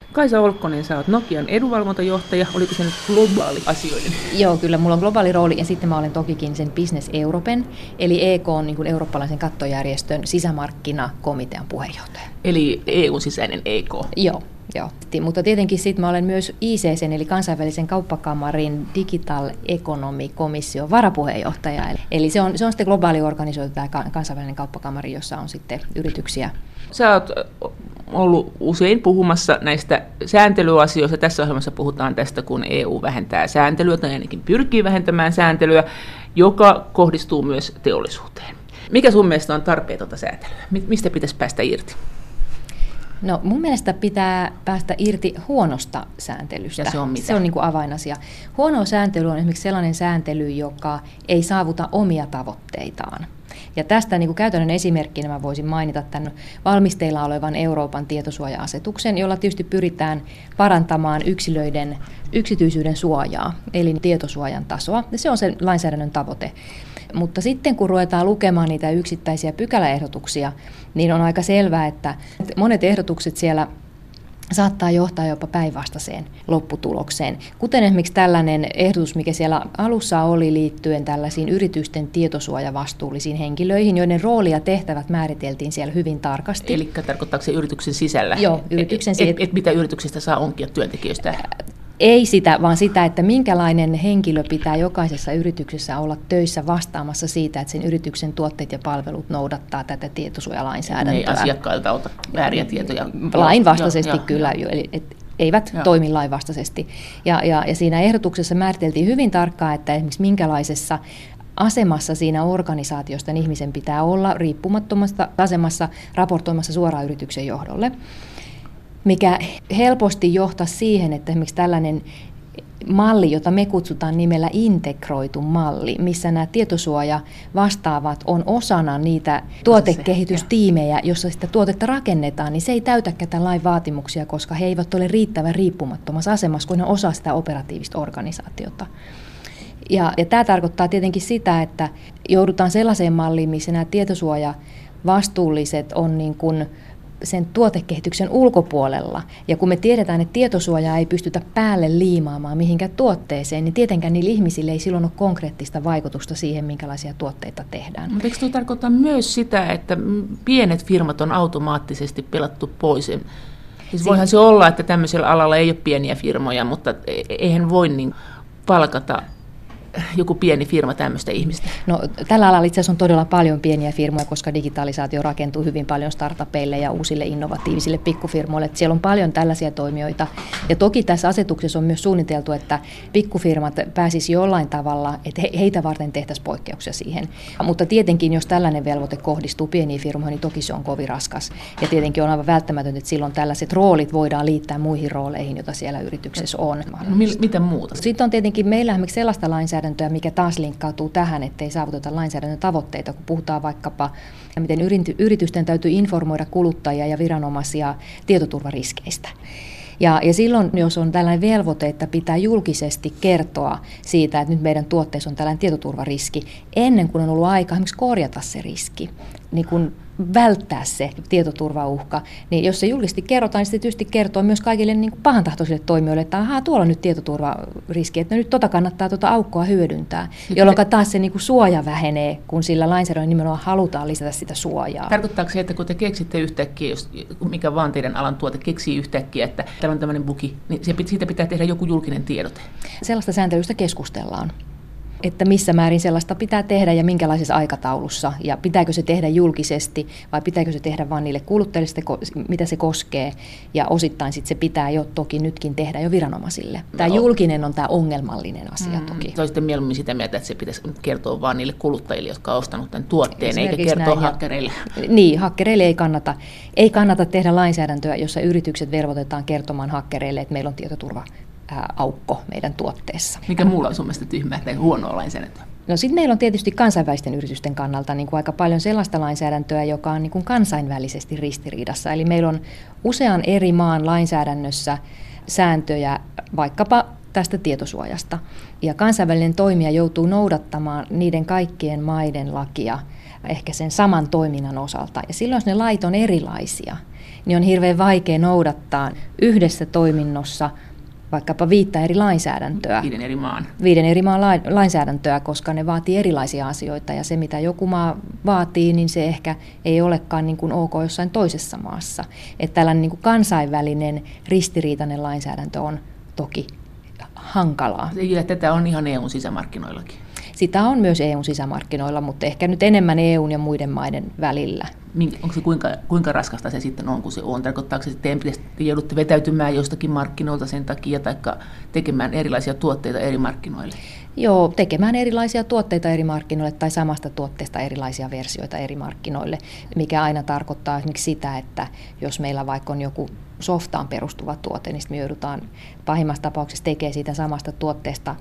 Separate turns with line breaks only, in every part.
Kaisa Olkkonen, sä oot Nokian edunvalvontajohtaja. Oliko se nyt globaali asioiden?
Joo, kyllä mulla on globaali rooli ja sitten mä olen tokikin sen Business Europen, eli EK on niin kuin eurooppalaisen kattojärjestön sisämarkkinakomitean puheenjohtaja.
Eli EUn sisäinen EK.
Joo. Mutta tietenkin sitten mä olen myös ICC:n eli kansainvälisen kauppakamarin Digital Economy-komission varapuheenjohtaja. Eli se on sitten globaali organisoitu tämä kansainvälinen kauppakamari, jossa on sitten yrityksiä.
Sä oot ollut usein puhumassa näistä sääntelyasioista. Tässä ohjelmassa puhutaan tästä, kun EU vähentää sääntelyä tai ainakin pyrkii vähentämään sääntelyä, joka kohdistuu myös teollisuuteen. Mikä sun mielestä on tarpeetonta sääntelyä? Mistä pitäisi päästä irti?
No mun mielestä pitää päästä irti huonosta sääntelystä.
Ja se on mitä?
Se on niin kuin avainasia. Huono sääntely on esimerkiksi sellainen sääntely, joka ei saavuta omia tavoitteitaan. Ja tästä niin kuin käytännön esimerkkinä mä voisin mainita tämän valmisteilla olevan Euroopan tietosuoja-asetuksen, jolla tietysti pyritään parantamaan yksilöiden yksityisyyden suojaa, eli tietosuojan tasoa. Ja se on se lainsäädännön tavoite. Mutta sitten kun ruvetaan lukemaan niitä yksittäisiä pykäläehdotuksia, niin on aika selvää, että monet ehdotukset siellä saattaa johtaa jopa päinvastaiseen lopputulokseen. Kuten esimerkiksi tällainen ehdotus, mikä siellä alussa oli liittyen tällaisiin yritysten tietosuojavastuullisiin henkilöihin, joiden rooli ja tehtävät määriteltiin siellä hyvin tarkasti.
Eli tarkoittaako se yrityksen sisällä?
Joo, yrityksen sisällä.
Mitä yrityksestä saa onkia työntekijöistä?
Ei sitä, vaan sitä, että minkälainen henkilö pitää jokaisessa yrityksessä olla töissä vastaamassa siitä, että sen yrityksen tuotteet ja palvelut noudattaa tätä tietosuojalainsäädäntöä.
Ei asiakkailta ota vääriä tietoja.
Lainvastaisesti kyllä, eli eivät toimi lainvastaisesti. Ja siinä ehdotuksessa määriteltiin hyvin tarkkaan, että esimerkiksi minkälaisessa asemassa siinä organisaatiosta ihmisen pitää olla riippumattomasta asemassa raportoimassa suoraan yrityksen johdolle, mikä helposti johtaa siihen, että esimerkiksi tällainen malli, jota me kutsutaan nimellä integroitu malli, missä nämä tietosuoja-vastaavat on osana niitä tuotekehitystiimejä, jossa sitä tuotetta rakennetaan, niin se ei täytäkään tämän lain vaatimuksia, koska he eivät ole riittävän riippumattomassa asemassa, kun ne on osa sitä operatiivista organisaatiota. Ja tämä tarkoittaa tietenkin sitä, että joudutaan sellaiseen malliin, missä nämä tietosuoja-vastuulliset on niin kuin sen tuotekehityksen ulkopuolella. Ja kun me tiedetään, että tietosuojaa ei pystytä päälle liimaamaan mihinkään tuotteeseen, niin tietenkään niillä ihmisillä ei silloin ole konkreettista vaikutusta siihen, minkälaisia tuotteita tehdään.
Mutta eikö tuo tarkoittaa myös sitä, että pienet firmat on automaattisesti pelattu pois? Siis voihan se olla, että tämmöisellä alalla ei ole pieniä firmoja, mutta eihän voi niin palkata joku pieni firma tämmöistä ihmistä?
No, tällä alalla itse asiassa on todella paljon pieniä firmoja, koska digitalisaatio rakentuu hyvin paljon startupeille ja uusille innovatiivisille pikkufirmoille. Että siellä on paljon tällaisia toimijoita. Ja toki tässä asetuksessa on myös suunniteltu, että pikkufirmat pääsisi jollain tavalla, että heitä varten tehtäisiin poikkeuksia siihen. Mutta tietenkin, jos tällainen velvoite kohdistuu pieniin firmoihin, niin toki se on kovin raskas. Ja tietenkin on aivan välttämätöntä, että silloin tällaiset roolit voidaan liittää muihin rooleihin, joita siellä yrityksessä on.
No, mitä muuta?
Sitten on tietenkin meillä esimerkiksi sellaista lainsäädäntöä, mikä taas linkkautuu tähän, ettei saavuteta lainsäädännön tavoitteita, kun puhutaan vaikkapa, miten yritysten täytyy informoida kuluttajia ja viranomaisia tietoturvariskeistä. Ja silloin, jos on tällainen velvoite, että pitää julkisesti kertoa siitä, että nyt meidän tuotteessa on tällainen tietoturvariski, ennen kuin on ollut aika esimerkiksi korjata se riski, niin kun välttää se tietoturvauhka, niin jos se julkisesti kerrotaan, niin se tietysti kertoo myös kaikille niin kuin pahantahtoisille toimijoille, että ahaa, tuolla on nyt tietoturvariski, että nyt kannattaa aukkoa hyödyntää, jolloin taas se niin kuin suoja vähenee, kun sillä lainsäädännön nimenomaan halutaan lisätä sitä suojaa.
Tarkoittaako se, että kun te keksitte yhtäkkiä, jos mikä vaan teidän alan tuote keksii yhtäkkiä, että täällä on tämmöinen bugi, niin siitä pitää tehdä joku julkinen tiedote? Sellaista
sääntelystä keskustellaan. Että missä määrin sellaista pitää tehdä ja minkälaisessa aikataulussa, ja pitääkö se tehdä julkisesti vai pitääkö se tehdä vain niille kuluttajille, mitä se koskee, ja osittain sitten se pitää jo toki nytkin tehdä jo viranomaisille. Tämä julkinen on tämä ongelmallinen asia toki.
Se on sitten mieluummin sitä mieltä, että se pitäisi kertoa vain niille kuluttajille, jotka on ostanut tämän tuotteen, eikä kertoa hakkereille.
Niin, hakkereille ei kannata tehdä lainsäädäntöä, jossa yritykset velvoitetaan kertomaan hakkereille, että meillä on tietoturva aukko meidän tuotteessa.
Mikä muulla on sun mielestä tyhmää tai huonoa lainsäädäntöä?
No sitten meillä on tietysti kansainvälisten yritysten kannalta niin kuin aika paljon sellaista lainsäädäntöä, joka on niin kuin kansainvälisesti ristiriidassa. Eli meillä on usean eri maan lainsäädännössä sääntöjä vaikkapa tästä tietosuojasta. Ja kansainvälinen toimija joutuu noudattamaan niiden kaikkien maiden lakia ehkä sen saman toiminnan osalta. Ja silloin jos ne lait on erilaisia, niin on hirveän vaikea noudattaa yhdessä toiminnossa vaikkapa 5 eri lainsäädäntöä. 5 eri maan lainsäädäntöä, koska ne vaatii erilaisia asioita, ja se mitä joku maa vaatii, niin se ehkä ei olekaan niin kuin ok jossain toisessa maassa. Että tällainen niin kuin kansainvälinen ristiriitainen lainsäädäntö on toki hankalaa.
Ja tätä on ihan EUn sisämarkkinoillakin.
Sitä on myös EUn sisämarkkinoilla, mutta ehkä nyt enemmän EUn ja muiden maiden välillä.
Onko se kuinka raskasta se sitten on, kun se on? Tarkoittaako se, että te joudutte vetäytymään jostakin markkinoilta sen takia, tai tekemään erilaisia tuotteita eri markkinoille?
Joo, tekemään erilaisia tuotteita eri markkinoille tai samasta tuotteesta erilaisia versioita eri markkinoille, mikä aina tarkoittaa esimerkiksi sitä, että jos meillä vaikka on joku softaan perustuva tuote, niin me joudutaan pahimmassa tapauksessa tekemään siitä samasta tuotteesta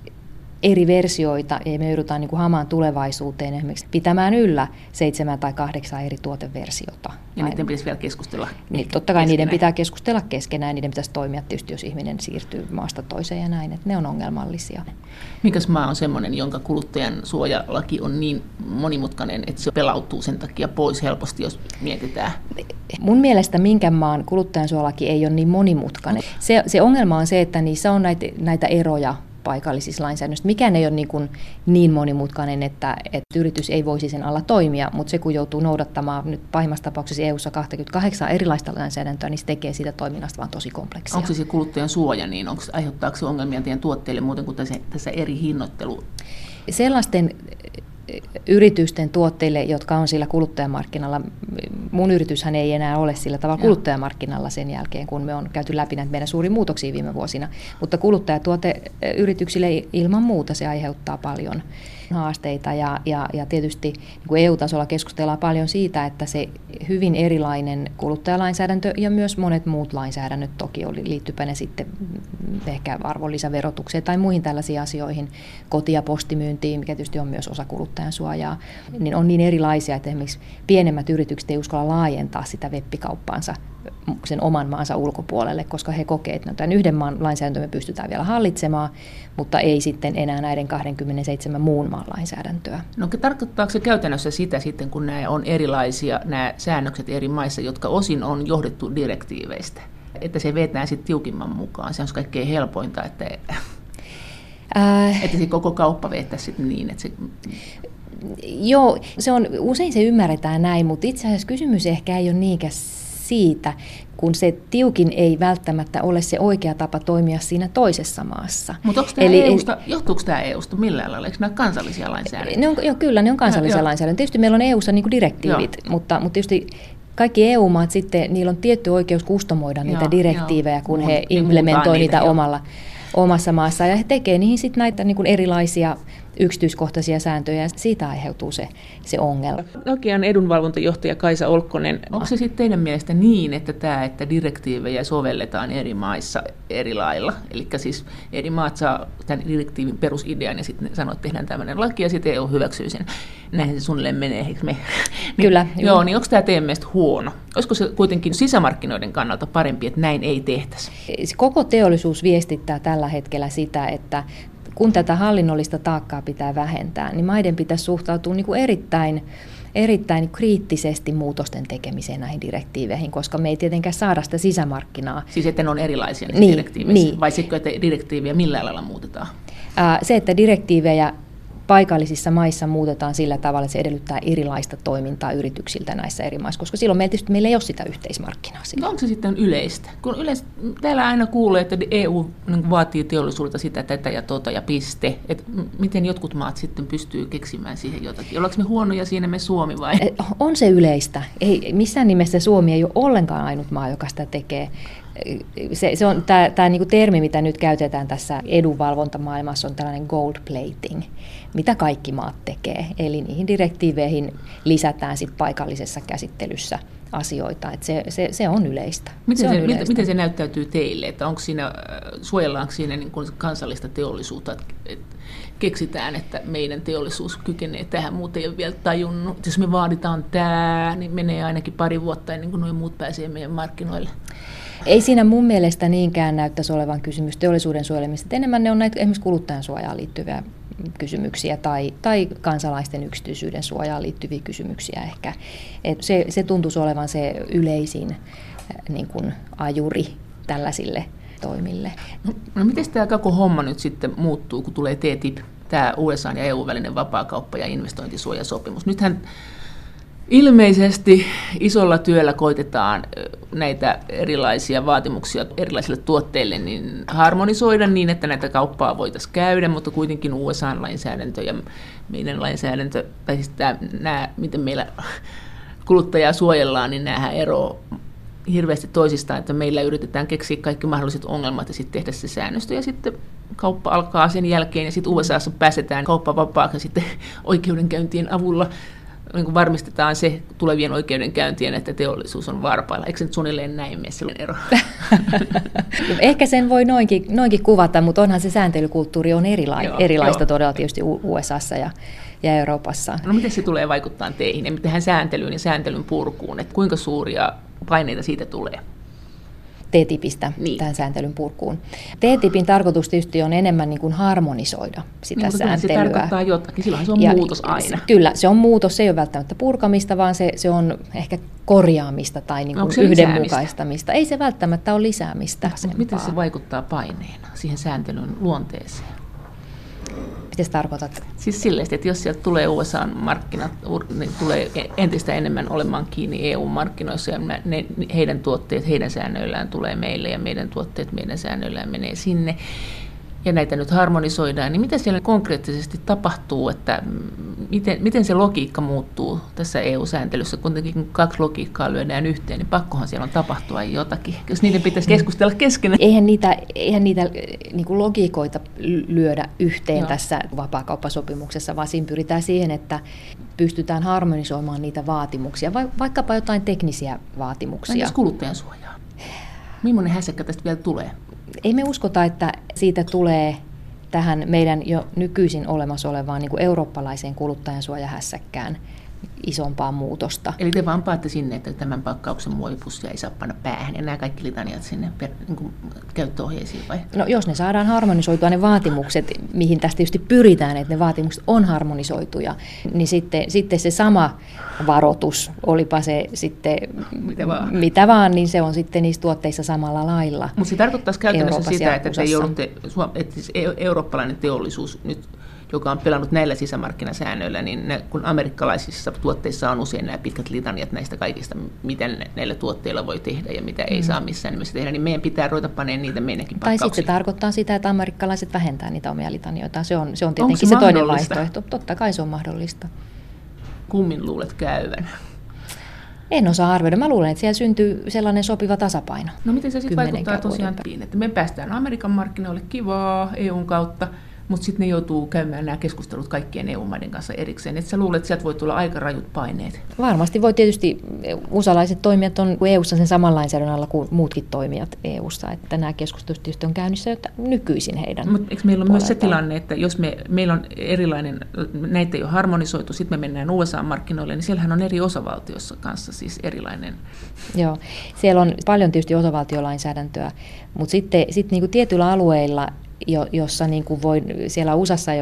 eri versioita, ja me joudutaan niin kuin hamaan tulevaisuuteen esimerkiksi pitämään yllä 7 tai 8 eri tuoteversiota.
Ja niiden pitäisi vielä keskustella
niin, totta kai niiden pitää keskustella keskenään, niiden pitäisi toimia tietysti, jos ihminen siirtyy maasta toiseen ja näin, että ne on ongelmallisia.
Mikäs maa on semmoinen, jonka kuluttajan suojalaki on niin monimutkainen, että se pelautuu sen takia pois helposti, jos mietitään?
Mun mielestä minkään maan kuluttajansuojalaki ei ole niin monimutkainen. Se ongelma on se, että niissä on näitä eroja paikallisissa lainsäädännöissä. Mikään ei ole niin monimutkainen, että yritys ei voisi sen alla toimia, mutta se kun joutuu noudattamaan nyt pahimmassa tapauksessa EU:ssa 28 erilaista lainsäädäntöä, niin se tekee siitä toiminnasta vaan tosi kompleksia.
Onko se kuluttajan suoja, niin aiheuttaako se ongelmia teidän tuotteille muuten kuin tässä eri hinnoittelu?
Sellaisten yritysten tuotteille, jotka on sillä kuluttajamarkkinalla, mun yrityshän ei enää ole sillä tavalla kuluttajamarkkinalla sen jälkeen, kun me on käyty läpi näitä meidän suuria muutoksia viime vuosina, mutta kuluttajatuoteyrityksille ilman muuta se aiheuttaa paljon haasteita, ja tietysti niin EU-tasolla keskustellaan paljon siitä, että se hyvin erilainen kuluttajalainsäädäntö ja myös monet muut lainsäädännöt toki liittypä ne sitten ehkä arvonlisäverotukseen tai muihin tällaisiin asioihin, koti- ja postimyyntiin, mikä tietysti on myös osa kuluttajan suojaa, niin on niin erilaisia, että esimerkiksi pienemmät yritykset ei uskalla laajentaa sitä web-kauppaansa sen oman maansa ulkopuolelle, koska he kokee, että tämän yhden maan lainsäädäntö me pystytään vielä hallitsemaan, mutta ei sitten enää näiden 27 muun maan lainsäädäntöä.
No tarkoittaako se käytännössä sitä sitten, kun nämä on erilaisia, nämä säännökset eri maissa, jotka osin on johdettu direktiiveistä, että se vetää sitten tiukimman mukaan? Se on kaikkein helpointa, että se koko kauppa veettäisi sitten niin, että se...
Joo, usein se ymmärretään näin, mutta itse asiassa kysymys ehkä ei ole niinkään siitä, kun se tiukin ei välttämättä ole se oikea tapa toimia siinä toisessa maassa.
Mutta johtuuko tämä EUsta millään lailla? Eikö nämä kansallisia lainsäädäntöjä?
Kyllä, ne on kansallisia lainsäädäntöjä. Tietysti meillä on EUssa niin kuin direktiivit, mutta tietysti kaikki EU-maat sitten, niillä on tietty oikeus kustomoida niitä direktiivejä, kun he implementoi niitä omassa maassa, ja he tekee niihin sitten näitä niin kuin erilaisia yksityiskohtaisia sääntöjä, ja siitä aiheutuu se ongelma.
Nokian edunvalvontajohtaja Kaisa Olkkonen, onko se sitten teidän mielestä niin, että direktiivejä sovelletaan eri maissa eri lailla? Eli siis eri maat saa tämän direktiivin perusidean, ja sitten sanoo, että tehdään tämmöinen laki, ja sitten EU hyväksyy sen. Näinhän se suunnilleen menee, eikö me?
Kyllä.
Joo, niin onko tämä teidän mielestä huono? Olisiko se kuitenkin sisämarkkinoiden kannalta parempi, että näin ei tehtäisi?
Koko teollisuus viestittää tällä hetkellä sitä, että kun tätä hallinnollista taakkaa pitää vähentää, niin maiden pitäisi suhtautua niin kuin erittäin kriittisesti muutosten tekemiseen näihin direktiiveihin, koska me ei tietenkään saada sitä sisämarkkinaa.
Siis että ne on erilaisia niissä direktiiveissä, vai se, että direktiiviä millään lailla muutetaan?
Se, että direktiivejä paikallisissa maissa muutetaan sillä tavalla, että se edellyttää erilaista toimintaa yrityksiltä näissä eri maissa, koska silloin meillä ei ole sitä yhteismarkkinaa.
No onko se sitten yleistä? Kun täällä aina kuulee, että EU vaatii teollisuudelta sitä, tätä ja tota ja piste. Et miten jotkut maat sitten pystyy keksimään siihen jotakin? Ollaanko me huonoja siinä me Suomi vai?
On se yleistä. Ei, missään nimessä Suomi ei ole ollenkaan ainut maa, joka sitä tekee. Se on tämä niinku termi, mitä nyt käytetään tässä edunvalvontamaailmassa, on tällainen gold plating, mitä kaikki maat tekee. Eli niihin direktiiveihin lisätään sit paikallisessa käsittelyssä asioita. Et se on yleistä.
Miten se näyttäytyy teille? Että suojellaanko siinä niin kuin kansallista teollisuutta? Että keksitään, että meidän teollisuus kykenee tähän, muuten ei ole vielä tajunnut. Jos me vaaditaan tämä, niin menee ainakin pari vuotta ennen kuin nuo muut pääsee meidän markkinoille.
Ei siinä mun mielestä niinkään näyttäisi olevan kysymys teollisuuden suojelemista. Enemmän ne on näitä esimerkiksi kuluttajansuojaan liittyviä kysymyksiä tai kansalaisten yksityisyyden suojaan liittyviä kysymyksiä ehkä. Se tuntuisi olevan se yleisin niin kuin ajuri tällaisille toimille.
No miten tämä koko homma nyt sitten muuttuu, kun tulee TTIP, tämä USA ja EU välinen vapaakauppa- ja investointisuojasopimus? Nythän ilmeisesti isolla työllä koitetaan näitä erilaisia vaatimuksia erilaisille tuotteille niin harmonisoida niin, että näitä kauppaa voitaisiin käydä, mutta kuitenkin USA-lainsäädäntö ja meidän lainsäädäntö, tai siis nämä, miten meillä kuluttajaa suojellaan, niin näähän eroavat hirveästi toisistaan, että meillä yritetään keksiä kaikki mahdolliset ongelmat ja sitten tehdä se säännöstö ja sitten kauppa alkaa sen jälkeen ja sitten USAssa pääsetään kauppa vapaaksi ja sitten oikeudenkäyntien avulla niin kuin varmistetaan se tulevien oikeudenkäyntien, että teollisuus on varpailla. Eikö se nyt suunnilleen näin mene silloin ero?
Ehkä sen voi noinkin kuvata, mutta onhan se sääntelykulttuuri on erilaista todella tietysti USAssa ja Euroopassa.
No miten se tulee vaikuttaa teihin ja tähän sääntelyyn ja sääntelyn purkuun, että kuinka suuria paineita siitä tulee?
TTIPistä tähän sääntelyn purkuun. TTIPin tarkoitus tietysti on enemmän niin kuin harmonisoida sitä
niin,
sääntelyä.
Se tarkoittaa jotakin, silloin se on muutos aina.
Kyllä, se on muutos, se ei ole välttämättä purkamista, vaan se on ehkä korjaamista tai niin kuin yhdenmukaistamista. Ei se välttämättä ole lisäämistä.
Miten se vaikuttaa paineena siihen sääntelyn luonteeseen?
Miten tarkoitat?
Siis silleen, että jos sieltä tulee USA-markkinat, niin tulee entistä enemmän olemaan kiinni EU-markkinoissa ja heidän tuotteet heidän säännöillään tulee meille ja meidän tuotteet meidän säännöillään menee sinne. Ja näitä nyt harmonisoidaan, niin mitä siellä konkreettisesti tapahtuu, että miten se logiikka muuttuu tässä EU-sääntelyssä, kuitenkin kaksi logiikkaa lyödään yhteen, niin pakkohan siellä on tapahtua jotakin, jos niiden pitäisi keskustella keskenään.
Eihän niitä niin kuin logiikoita lyödä yhteen tässä vapaakauppasopimuksessa, vaan siinä pyritään siihen, että pystytään harmonisoimaan niitä vaatimuksia, vaikkapa jotain teknisiä vaatimuksia.
Entäs kuluttajan suojaa? Millainen hässäkkä tästä vielä tulee?
Ei me uskota, että siitä tulee tähän meidän jo nykyisin olemassa olevaan niin kuin eurooppalaiseen kuluttajansuojahässäkkään isompaa muutosta.
Eli te vaan paatte sinne, että tämän pakkauksen muovipussia ei saa panna päähän ja nämä kaikki litaniat sinne niin käyttöohjeisiin vai?
No jos ne saadaan harmonisoitua ne vaatimukset, mihin tästä tietysti pyritään, että ne vaatimukset on harmonisoituja, niin sitten se sama varoitus, olipa se sitten mitä vaan, niin se on sitten niissä tuotteissa samalla lailla.
Mutta se tarkoittaisi käytännössä sitä, että siis eurooppalainen teollisuus nyt, joka on pelannut näillä sisämarkkinasäännöillä, niin kun amerikkalaisissa tuotteissa on usein nämä pitkät litaniat näistä kaikista, mitä näillä tuotteilla voi tehdä ja mitä ei saa missään nimessä tehdä, niin meidän pitää ruveta panemaan niitä meidänkin pakkauksiin.
Tai sitten se tarkoittaa sitä, että amerikkalaiset vähentää niitä omia litanioitaan. Se on tietenkin se toinen vaihtoehto. Totta kai se on mahdollista.
Kummin luulet käyvän?
En osaa arvioida. Mä luulen, että siellä syntyy sellainen sopiva tasapaino.
No miten se sitten vaikuttaa tosiaan, että me päästään Amerikan markkinoille kivaa EUn kautta, mutta sitten ne joutuu käymään nämä keskustelut kaikkien EU-maiden kanssa erikseen. Et sä luulet, että sieltä voi tulla aika rajut paineet?
Varmasti voi tietysti. USA-laiset toimijat on EU-ssa sen saman lainsäädännön alla kuin muutkin toimijat EU-ssa. Että nämä keskustelut tietysti on käynnissä nykyisin heidän
Mutta eikö meillä ole myös se tilanne, että jos meillä on erilainen, näitä ei ole harmonisoitu, sitten me mennään USA-markkinoille, niin siellähän on eri osavaltioissa kanssa siis erilainen. Joo,
siellä on paljon tietysti osavaltiolainsäädäntöä, mutta sitten niin kuin tietyillä alueilla, jossa niin kuin voi, siellä USAssa,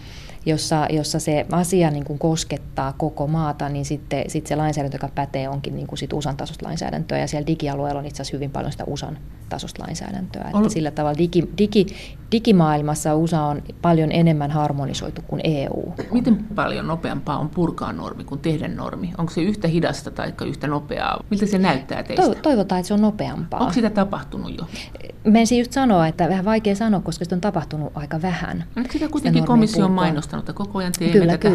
jossa se asia niin kuin koskettaa koko maata, niin sitten se lainsäädäntö, joka pätee, onkin niin kuin sit USAn tasoista lainsäädäntöä, ja siellä digialueella on itse asiassa hyvin paljon sitä USAn tasoista lainsäädäntöä. Että sillä tavalla digimaailmassa USA on paljon enemmän harmonisoitu kuin EU.
Miten paljon nopeampaa on purkaa normi kuin tehdä normi? Onko se yhtä hidasta tai yhtä nopeaa? Miltä se näyttää teistä?
Toivotaan, että se on nopeampaa.
Onko sitä tapahtunut jo?
Menisin just sanoa, että vähän vaikea sanoa, koska sitä on tapahtunut aika vähän.
Onko sitä kuitenkin komissio on mainostanut, että koko ajan teemme tätä?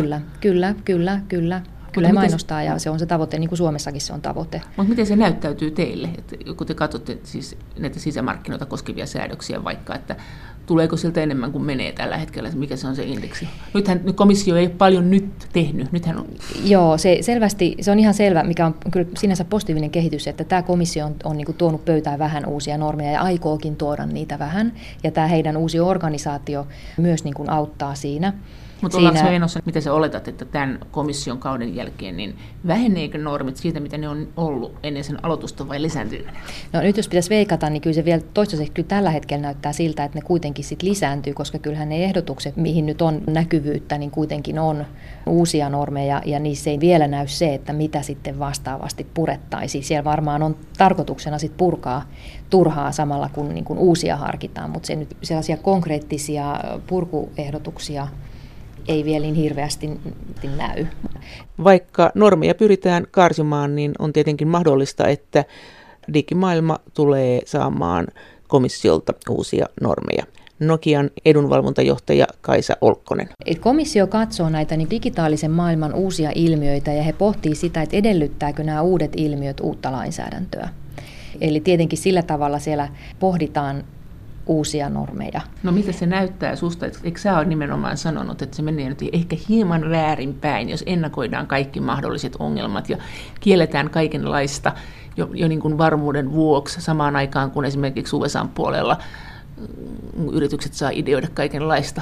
Kyllä. Kyllä mainostaa ja se on se tavoite, niin kuin Suomessakin se on tavoite.
Mutta miten se näyttäytyy teille, että kun te katsotte siis näitä sisämarkkinoita koskevia säädöksiä vaikka, että tuleeko sieltä enemmän kuin menee tällä hetkellä, mikä se on se indeksi? Nythän komissio ei paljon nyt tehnyt. Nythän on.
Joo, se on ihan selvä, mikä on kyllä sinänsä positiivinen kehitys, että tämä komissio on niin kuin tuonut pöytään vähän uusia normeja ja aikookin tuoda niitä vähän. Ja tämä heidän uusi organisaatio myös niin kuin auttaa siinä.
Mutta ollaanko me menossa, mitä sä oletat, että tämän komission kauden jälkeen, niin väheneekö normit siitä, mitä ne on ollut ennen sen aloitusta vai lisääntyykö?
No nyt jos pitäisi veikata, niin kyllä se vielä toistaiseksi kyllä tällä hetkellä näyttää siltä, että ne kuitenkin sit lisääntyy, koska kyllähän ne ehdotukset, mihin nyt on näkyvyyttä, niin kuitenkin on uusia normeja ja niissä ei vielä näy se, että mitä sitten vastaavasti purettaisiin. Siellä varmaan on tarkoituksena sit purkaa turhaa samalla kun, niin kuin uusia harkitaan, mutta se nyt sellaisia konkreettisia purkuehdotuksia ei vielä niin hirveästi näy.
Vaikka normeja pyritään karsimaan, niin on tietenkin mahdollista, että digimaailma tulee saamaan komissiolta uusia normeja. Nokian edunvalvontajohtaja Kaisa Olkkonen.
Komissio katsoo näitä niin digitaalisen maailman uusia ilmiöitä ja he pohtii sitä, että edellyttääkö nämä uudet ilmiöt uutta lainsäädäntöä. Eli tietenkin sillä tavalla siellä pohditaan uusia normeja.
No mitä se näyttää susta? Eikö sä ole nimenomaan sanonut, että se menee nyt ehkä hieman väärinpäin, jos ennakoidaan kaikki mahdolliset ongelmat ja kielletään kaikenlaista jo niin kuin varmuuden vuoksi samaan aikaan, kun esimerkiksi USA:n puolella yritykset saa ideoida kaikenlaista.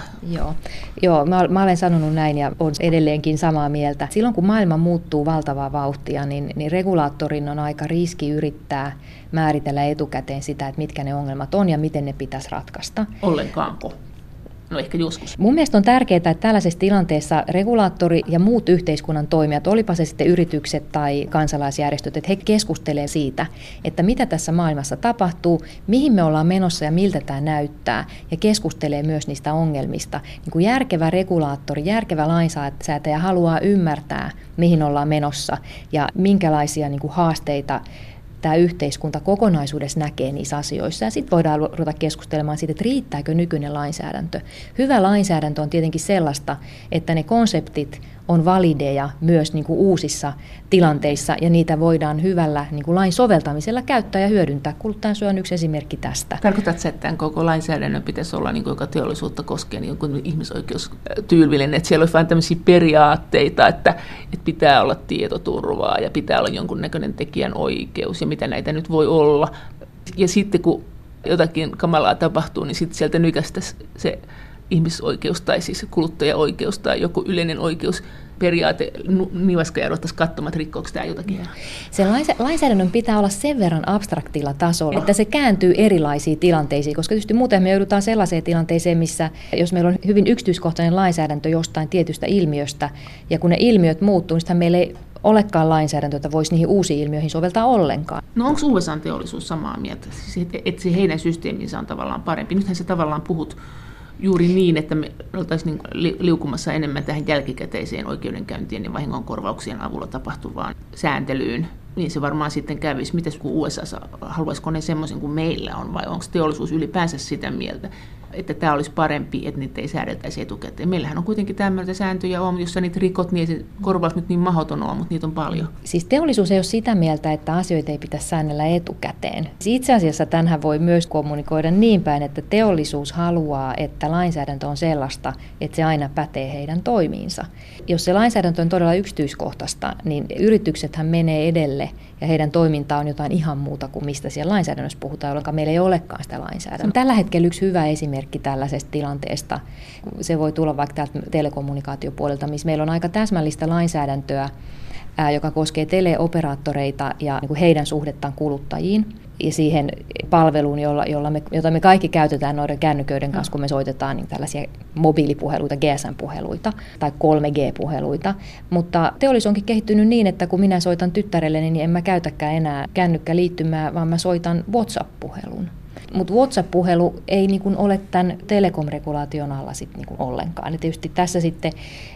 Joo, mä olen sanonut näin ja olen edelleenkin samaa mieltä. Silloin kun maailma muuttuu valtavaa vauhtia, niin regulaattorin on aika riski yrittää määritellä etukäteen sitä, että mitkä ne ongelmat on ja miten ne pitäisi ratkaista.
Ollenkaanko? No ehkä joskus.
Mun mielestä on tärkeää, että tällaisessa tilanteessa regulaattori ja muut yhteiskunnan toimijat, olipa se sitten yritykset tai kansalaisjärjestöt, että he keskustelevat siitä, että mitä tässä maailmassa tapahtuu, mihin me ollaan menossa ja miltä tämä näyttää, ja keskustelee myös niistä ongelmista. Niin kuin järkevä regulaattori, järkevä lainsäätäjä haluaa ymmärtää, mihin ollaan menossa ja minkälaisia niin kuin haasteita tämä yhteiskunta kokonaisuudessa näkee niissä asioissa. Ja sitten voidaan ruveta keskustelemaan siitä, että riittääkö nykyinen lainsäädäntö. Hyvä lainsäädäntö on tietenkin sellaista, että ne konseptit on valideja myös niin kuin uusissa tilanteissa, ja niitä voidaan hyvällä niin kuin lain soveltamisella käyttää ja hyödyntää. Kuluttajansuoja on yksi esimerkki tästä.
Tarkoitatko, että tämän koko lainsäädännön pitäisi olla, niin kuin joka teollisuutta koskee, niin jonkun ihmisoikeustyyllinen, että siellä olisi vain tämmöisiä periaatteita, että pitää olla tietoturvaa ja pitää olla jonkunnäköinen tekijän oikeus ja mitä näitä nyt voi olla. Ja sitten kun jotakin kamalaa tapahtuu, niin sitten sieltä nykästäisi se ihmisoikeus tai siis kuluttajaoikeus tai joku yleinen oikeusperiaate nivaska ja ruvettaisiin katsomaan, että rikkoako tämä jotakin.
Se lainsäädännön pitää olla sen verran abstraktilla tasolla, että se kääntyy erilaisiin tilanteisiin, koska tietysti muuten me joudutaan sellaiseen tilanteeseen, missä jos meillä on hyvin yksityiskohtainen lainsäädäntö jostain tietystä ilmiöstä, ja kun ne ilmiöt muuttuu, niin meillä ei olekaan lainsäädäntöä, että voisi niihin uusiin ilmiöihin soveltaa ollenkaan.
No onko USA:n teollisuus samaa mieltä, siis, että se heidän systeeminsä on tavallaan parempi? Nythän se tavallaan puhut juuri niin, että me oltaisiin liukumassa enemmän tähän jälkikäteiseen oikeudenkäyntien ja vahingonkorvauksien avulla tapahtuvaan sääntelyyn. Niin se varmaan sitten kävisi. Mitäs kuin USA, haluaisiko ne semmoisen kuin meillä on, vai onko teollisuus ylipäänsä sitä mieltä, että tämä olisi parempi, että niitä ei säädeltäisi etukäteen? Meillähän on kuitenkin tämmöitä sääntöjä, jossa niitä rikot, niin ei se korvaus nyt niin mahdoton ole, mutta niitä on paljon.
Siis teollisuus ei ole sitä mieltä, että asioita ei pitäisi säännellä etukäteen. Itse asiassa tämänhän voi myös kommunikoida niin päin, että teollisuus haluaa, että lainsäädäntö on sellaista, että se aina pätee heidän toimiinsa. Jos se lainsäädäntö on todella yksityiskohtaista, niin yrityksethän menee edelle ja heidän toiminta on jotain ihan muuta kuin mistä siellä lainsäädännössä puhutaan, jolloin meillä ei olekaan sitä lainsäädäntöä. Tällä hetkellä yksi hyvä esimerkki tällaisesta tilanteesta, se voi tulla vaikka täältä telekommunikaatiopuolelta, missä meillä on aika täsmällistä lainsäädäntöä, joka koskee teleoperaattoreita ja niin kuin heidän suhdettaan kuluttajiin ja siihen palveluun, jota me kaikki käytetään noiden kännyköiden kanssa, kun me soitetaan niin tällaisia mobiilipuheluita, GSM-puheluita tai 3G-puheluita. Mutta teollisuus onkin kehittynyt niin, että kun minä soitan tyttärelleni, niin en mä käytäkään enää kännykkäliittymää, vaan mä soitan WhatsApp-puhelun. Mutta WhatsApp-puhelu ei niin kuin ole tämän telekom-regulaation alla sit niin kuin ollenkaan. Ja tietysti tässä sitten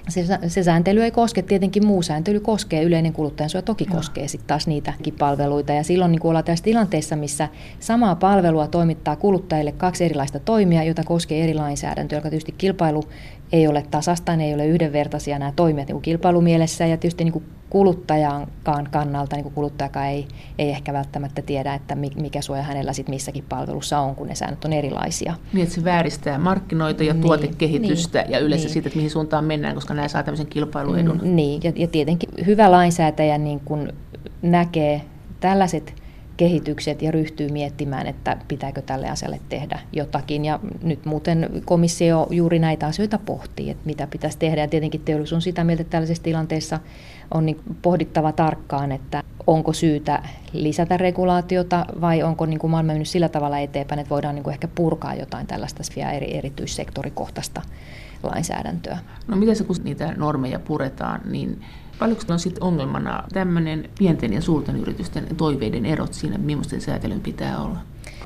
se sääntely ei koske, tietenkin muu sääntely koskee, yleinen kuluttajansuoja toki koskee sitten taas niitäkin palveluita. Ja silloin niin kuin ollaan tässä tilanteessa, missä samaa palvelua toimittaa kuluttajille kaksi erilaista toimia, jota koskee eri lainsäädäntöä, joka tietysti kilpailu ei ole tasasta, ne ei ole yhdenvertaisia nämä toimijat niin kuin kilpailumielessä, ja tietysti niin kuin kuluttajankaan kannalta, niin kuin kuluttajakaan ei ehkä välttämättä tiedä, että mikä suoja hänellä sit missäkin palvelussa on, kun ne säännöt on erilaisia.
Niin, että se vääristää markkinoita ja tuotekehitystä ja yleensä siitä, että mihin suuntaan mennään, koska nämä saa tämmöisen kilpailuedun.
Niin, ja tietenkin hyvä lainsäätäjä niin kun näkee tällaiset kehitykset ja ryhtyy miettimään, että pitääkö tälle asialle tehdä jotakin. Ja nyt muuten komissio juuri näitä asioita pohtii, että mitä pitäisi tehdä. Ja tietenkin teollisuus on sitä mieltä, että tällaisessa tilanteessa on niin pohdittava tarkkaan, että onko syytä lisätä regulaatiota vai onko niin kuin maailma mennyt sillä tavalla eteenpäin, että voidaan niin kuin ehkä purkaa jotain tällaista erityissektorikohtaista lainsäädäntöä.
No miten se, kun niitä normeja puretaan, niin paljonko on sitten ongelmana tämmöinen pienten ja suurten yritysten toiveiden erot siinä, millaisten säätelyn pitää olla?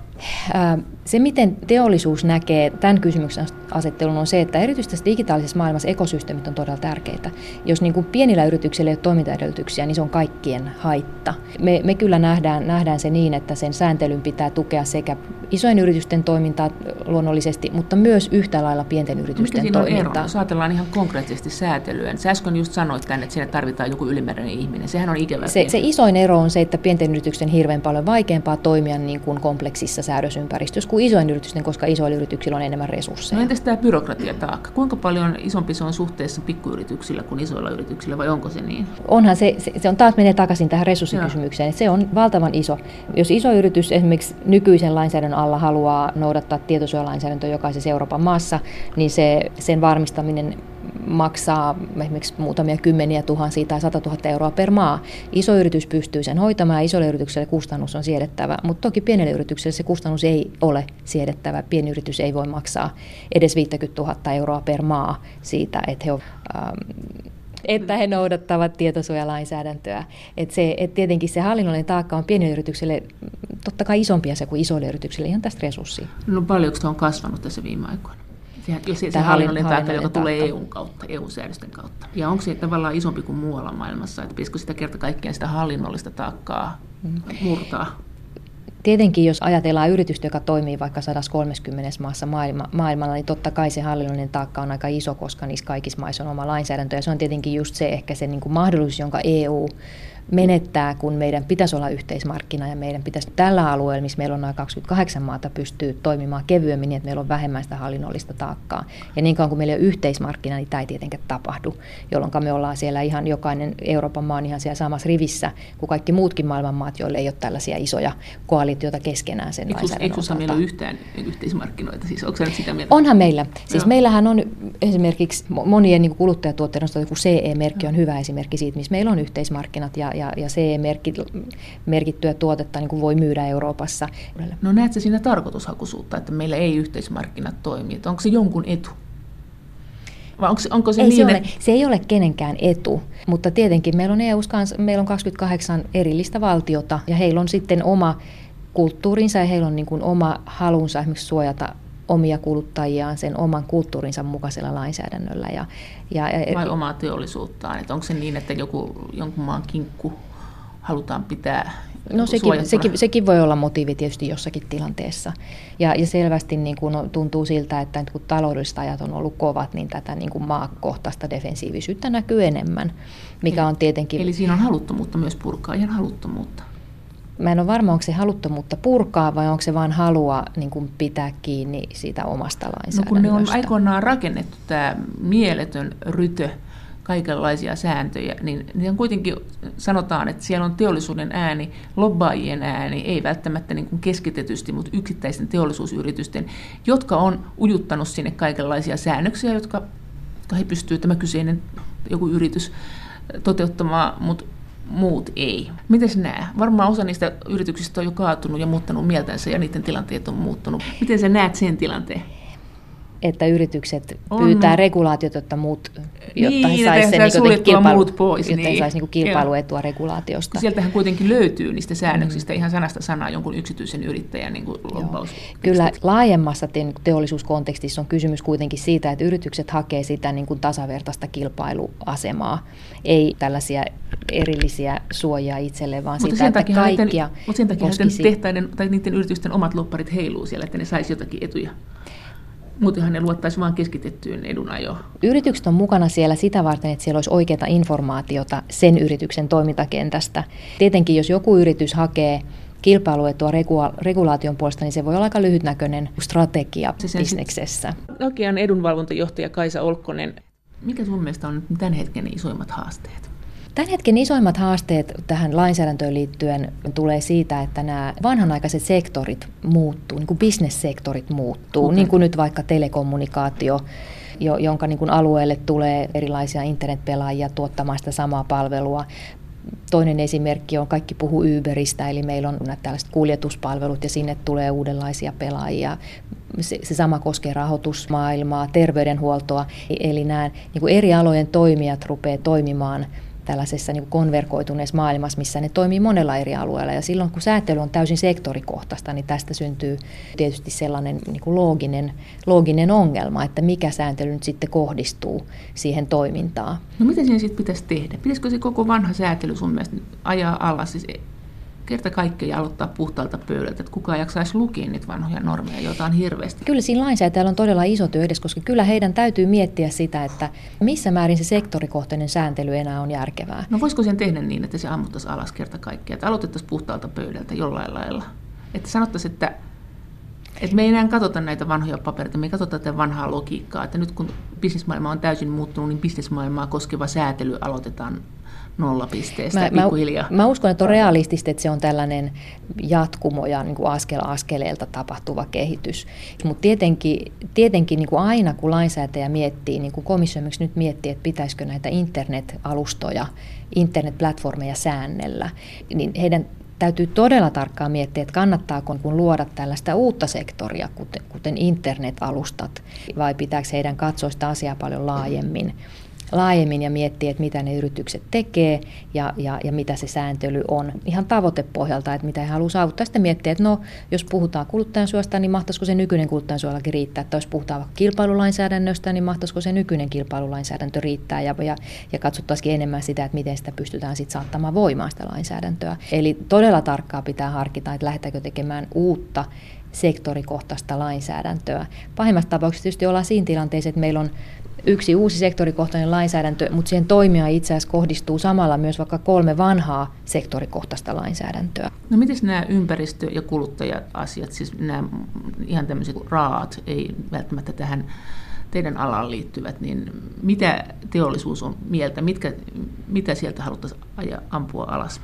Se, miten teollisuus näkee tämän kysymyksen asettelun, on se, että erityisesti tässä digitaalisessa maailmassa ekosysteemit on todella tärkeitä. Jos niin kuin pienillä yrityksillä ei ole toimintaedellytyksiä, niin se on kaikkien haitta. Me kyllä nähdään se niin, että sen sääntelyn pitää tukea sekä isojen yritysten toimintaa luonnollisesti, mutta myös yhtä lailla pienten yritysten toimintaa. Mikä siinä on ero?
Jos ajatellaan ihan konkreettisesti säätelyä, sä äsken just sanoit tänne, että siinä tarvitaan joku ylimääräinen ihminen. Sehän on ikävä.
Se isoin ero on se, että pienten yritysten hirveän paljon vaikeampaa toimia niin kuin kompleksissa säädösympäristössä kuin isojen yritysten, koska isoilla yrityksillä on enemmän resursseja.
No entäs tämä byrokratiataakka? Kuinka paljon isompi se on suhteessa pikkuyrityksillä kuin isoilla yrityksillä, vai onko se niin?
Onhan se on taas menee takaisin tähän resurssikysymykseen. Se on valtavan iso. Jos iso yritys esimerkiksi nykyisen lainsäädännön alla haluaa noudattaa tietosuojalainsäädäntöä jokaisessa Euroopan maassa, niin sen varmistaminen maksaa esimerkiksi muutamia kymmeniä tuhansia tai 100 000 euroa per maa. Iso yritys pystyy sen hoitamaan ja isolle yritykselle kustannus on siedettävä, mutta toki pienelle yritykselle se kustannus ei ole siedettävä. Pieni yritys ei voi maksaa edes 50 000 euroa per maa siitä, että he noudattavat tietosuojalainsäädäntöä. Et tietenkin se hallinnollinen taakka on pienille yrityksille totta kai isompi asia kuin isoille yrityksille ihan tästä resurssia.
No paljonko se on kasvanut tässä viime aikoina? Se hallinnollinen taakka, joka tulee EUn kautta, EU-säädösten kautta. Ja onko se tavallaan isompi kuin muualla maailmassa? Että pitäisikö sitä kerta kaikkiaan sitä hallinnollista taakkaa murtaa?
Tietenkin, jos ajatellaan yritystä, joka toimii vaikka 130 maassa maailmalla, niin totta kai se hallinnollinen taakka on aika iso, koska niissä kaikissa maissa on oma lainsäädäntö. Ja se on tietenkin just se ehkä se niin kuin mahdollisuus, jonka EU menettää, kun meidän pitäisi olla yhteismarkkina ja meidän pitäisi tällä alueella, missä meillä on noin 28 maata, pystyä toimimaan kevyemmin niin, että meillä on vähemmän sitä hallinnollista taakkaa. Ja niin kauan kuin meillä ei ole yhteismarkkina, niin tämä ei tietenkään tapahdu, jolloin me ollaan siellä ihan jokainen Euroopan maa on ihan siellä samassa rivissä kuin kaikki muutkin maailman maat, joille ei ole tällaisia isoja koalitioita keskenään sen lainsäädännön osalta.
Eikö meillä ole yhtään yhteismarkkinoita? Siis onko se nyt sitä mieltä?
Onhan meillä. Siis meillähän on esimerkiksi monien niin kuluttajatuotteiden osalta joku CE-merkki on hyvä esimerkki siitä, missä meillä on yhteismarkkinat ja CE-merkittyä tuotetta niin kuin voi myydä Euroopassa.
No näetkö siinä tarkoitushakuisuutta, että meillä ei yhteismarkkinat toimi? Että onko se jonkun etu? Vai onko se
ei
niin,
se ei ole kenenkään etu, mutta tietenkin meillä on EU:ssa meillä on 28 erillistä valtiota ja heillä on sitten oma kulttuurinsa ja heillä on niin kuin oma halunsa esimerkiksi suojata omia kuluttajiaan sen oman kulttuurinsa mukaisella lainsäädännöllä.
Vai omaa teollisuuttaan? Että onko se niin, että jonkun maan kinkku halutaan pitää
No sekin voi olla motiivi tietysti jossakin tilanteessa. Ja selvästi niin kun tuntuu siltä, että kun taloudelliset ajat on ollut kovat, niin tätä niin kun maakohtaista defensiivisyyttä näkyy enemmän, mikä on tietenkin...
Eli siinä on haluttomuutta myös purkaa, ihan haluttomuutta.
Mä en ole varma, onko se haluttomuutta purkaa vai onko se vaan halua niin kuin pitää kiinni siitä omasta lainsäädännöstä.
No kun ne on aikoinaan rakennettu tämä mieletön rytö, kaikenlaisia sääntöjä, niin on kuitenkin sanotaan, että siellä on teollisuuden ääni, lobbaajien ääni, ei välttämättä niin kuin keskitetysti, mutta yksittäisten teollisuusyritysten, jotka on ujuttanut sinne kaikenlaisia säännöksiä, jotka he pystyy tämä kyseinen joku yritys toteuttamaan, mutta muut ei. Mites nämä? Varmaan osa niistä yrityksistä on jo kaatunut ja muuttanut mieltänsä ja niiden tilanteet on muuttunut. Miten sä näet sen tilanteen?
Että yritykset pyytää regulaatiota, jotta he saisi kilpailuetua regulaatiosta.
Sieltähän kuitenkin löytyy niistä säännöksistä ihan sanasta sanaa jonkun yksityisen yrittäjän niin lobbaus.
Kyllä laajemmassa teollisuuskontekstissa on kysymys kuitenkin siitä, että yritykset hakee sitä niin kuin tasavertaista kilpailuasemaa, ei tällaisia erillisiä suojaa itselleen, vaan sitä, että kaikkia koskisi.
Mutta sen takia tehtaiden tai niiden yritysten omat lobbarit heiluu siellä, että ne saisi jotakin etuja. Muutenhan ne luottaisi vain keskitettyyn edunajoon.
Yritykset on mukana siellä sitä varten, että siellä olisi oikeaa informaatiota sen yrityksen toimintakentästä. Tietenkin, jos joku yritys hakee kilpailuetua regulaation puolesta, niin se voi olla aika lyhytnäköinen strategia bisneksessä.
Nokian edunvalvontajohtaja Kaisa Olkkonen, mikä sun mielestä on nyt tämän hetken isoimmat haasteet?
Tämän hetken isoimmat haasteet tähän lainsäädäntöön liittyen tulee siitä, että nämä vanhanaikaiset sektorit muuttuu, niin kuin bisnessektorit muuttuu, niin kuin nyt vaikka telekommunikaatio, jonka niin kuin alueelle tulee erilaisia internetpelaajia tuottamaan sitä samaa palvelua. Toinen esimerkki on, kaikki puhuu Uberistä, eli meillä on tällaiset kuljetuspalvelut ja sinne tulee uudenlaisia pelaajia. Se sama koskee rahoitusmaailmaa, terveydenhuoltoa, eli nämä niin kuin eri alojen toimijat rupeaa toimimaan tällaisessa niin kuin konvergoituneessa maailmassa, missä ne toimii monella eri alueella. Ja silloin, kun säätely on täysin sektorikohtaista, niin tästä syntyy tietysti sellainen niin kuin looginen ongelma, että mikä sääntely nyt sitten kohdistuu siihen toimintaan.
No mitä siinä sitten pitäisi tehdä? Pitäisikö se koko vanha säätely sun mielestä ajaa alas? Siis kerta kaikkiaan aloittaa puhtaalta pöydältä, että kukaan jaksaisi lukea niitä vanhoja normeja, joita on hirveästi.
Kyllä siinä lainsäätäjällä on todella iso työ edes, koska kyllä heidän täytyy miettiä sitä, että missä määrin se sektorikohtainen sääntely enää on järkevää.
No voisiko sen tehdä niin, että se ammuttaisiin alas kerta kaikkiaan, että aloitettaisiin puhtaalta pöydältä jollain lailla? Että sanottaisiin, että me ei enää katsota näitä vanhoja papereita, me ei katsota tätä vanhaa logiikkaa, että nyt kun bisnesmaailma on täysin muuttunut, niin bisnesmaailmaa koskeva säätely aloitetaan nollapisteestä pikkuhiljaa.
Mä uskon, että on realistista, että se on tällainen jatkumo ja niin kuin askel askeleelta tapahtuva kehitys. Mutta tietenkin niin kuin aina, kun lainsäätäjä miettii, niin kuin komissio nyt miettii, että pitäisikö näitä internet-alustoja, internetplatformeja säännellä, niin heidän täytyy todella tarkkaan miettiä, että kannattaako kun luoda tällaista uutta sektoria, kuten internet-alustat, vai pitääkö heidän katsoa sitä asiaa paljon laajemmin ja miettiä, että mitä ne yritykset tekee ja mitä se sääntely on. Ihan tavoitepohjalta, että mitä he haluaa saavuttaa. Sitten miettiä, että no, jos puhutaan kuluttajansuojasta, niin mahtaisiko se nykyinen kuluttajansuojallakin riittää. Että jos puhutaan kilpailulainsäädännöstä, niin mahtaisiko se nykyinen kilpailulainsäädäntö riittää. Ja katsottaisiin enemmän sitä, että miten sitä pystytään sitten saattamaan voimaan sitä lainsäädäntöä. Eli todella tarkkaa pitää harkita, että lähdetäänkö tekemään uutta sektorikohtaista lainsäädäntöä. Pahimmassa tapauksessa tietysti ollaan siinä tilanteessa, että meillä on yksi uusi sektorikohtainen lainsäädäntö, mutta siihen toimia itse asiassa kohdistuu samalla myös vaikka 3 vanhaa sektorikohtaista lainsäädäntöä.
No miten nämä ympäristö- ja kuluttaja-asiat, siis nämä ihan tämmöiset raat, ei välttämättä tähän teidän alaan liittyvät, niin mitä teollisuus on mieltä, mitä sieltä haluttaisiin ampua alas?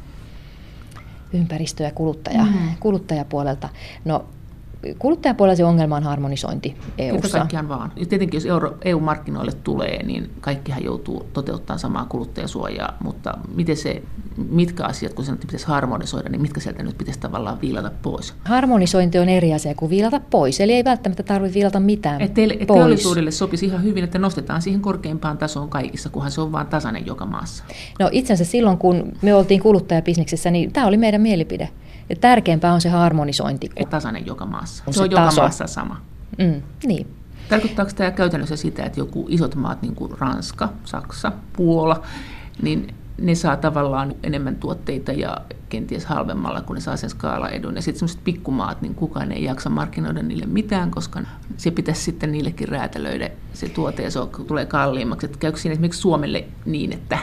Ympäristö- ja kuluttajapuolelta. No, kuluttajapuolella se ongelma on harmonisointi EU:ssa.
Kaikkiaan vaan. Ja tietenkin jos EU-markkinoille tulee, niin kaikkihan joutuu toteuttamaan samaa kuluttajasuojaa, mutta mitkä asiat, kun se pitäisi harmonisoida, niin mitkä sieltä nyt pitäisi tavallaan viilata pois?
Harmonisointi on eri asia kuin viilata pois, eli ei välttämättä tarvitse viilata mitään pois.
Teollisuudelle sopisi ihan hyvin, että nostetaan siihen korkeimpaan tasoon kaikissa, kunhan se on vaan tasainen joka maassa.
No itse asiassa silloin, kun me oltiin kuluttajabisneksessä, niin tämä oli meidän mielipide. Ja tärkeämpää on se harmonisointi.
Tasainen joka maassa. Se on joka maassa sama.
Niin.
Tarkoittaako tämä käytännössä sitä, että joku isot maat, niin kuin Ranska, Saksa, Puola, niin ne saa tavallaan enemmän tuotteita ja kenties halvemmalla, kun ne saa sen skaalaedun. Ja sitten sellaiset pikkumaat, niin kukaan ei jaksa markkinoida niille mitään, koska se pitäisi sitten niillekin räätälöidä se tuote ja se tulee kalliimmaksi. Että käykö siinä esimerkiksi Suomelle niin, että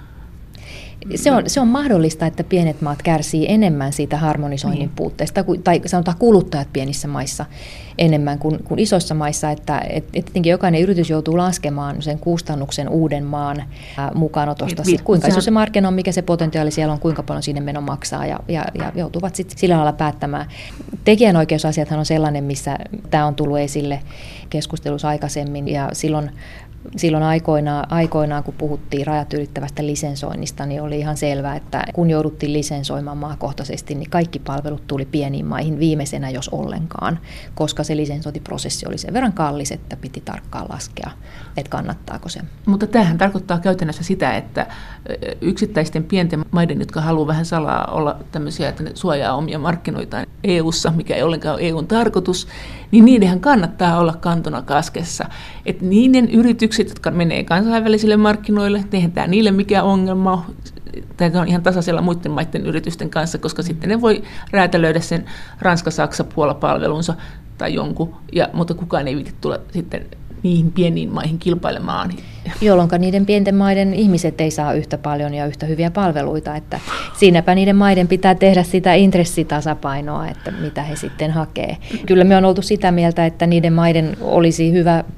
se on mahdollista, että pienet maat kärsii enemmän siitä harmonisoinnin puutteesta, tai sanotaan kuluttajat pienissä maissa enemmän kuin isoissa maissa, että tietenkin jokainen yritys joutuu laskemaan sen kustannuksen uuden maan mukaanotosta, kuinka iso se markkina on, mikä se potentiaali siellä on, kuinka paljon sinne meno maksaa, ja joutuvat sitten sillä lailla päättämään. Tekijänoikeusasiathan on sellainen, missä tämä on tullut esille keskustelussa aikaisemmin, ja silloin aikoinaan, kun puhuttiin rajat ylittävästä lisensoinnista, niin oli ihan selvää, että kun jouduttiin lisensoimaan maakohtaisesti, niin kaikki palvelut tuli pieniin maihin viimeisenä, jos ollenkaan, koska se lisensointiprosessi oli sen verran kallis, että piti tarkkaan laskea, että kannattaako se.
Mutta tämähän tarkoittaa käytännössä sitä, että yksittäisten pienten maiden, jotka haluaa vähän salaa olla tämmöisiä, että ne suojaa omia markkinoitaan EU:ssa, mikä ei ollenkaan ole EU:n tarkoitus, niin niidenhän kannattaa olla kantona kaskessa. Että niiden yritykset, jotka menee kansainvälisille markkinoille, tehdään niille mikä ongelma on. Tämä on ihan tasaisella muiden maiden yritysten kanssa, koska sitten ne voi räätälöidä sen Ranska-Saksa-Puola-palvelunsa tai jonkun, mutta kukaan ei viiti tulla sitten niihin pieniin maihin kilpailemaan.
Jolloin niiden pienten maiden ihmiset ei saa yhtä paljon ja yhtä hyviä palveluita, että siinäpä niiden maiden pitää tehdä sitä intressitasapainoa, että mitä he sitten hakee. Kyllä me on oltu sitä mieltä, että niiden maiden olisi hyvä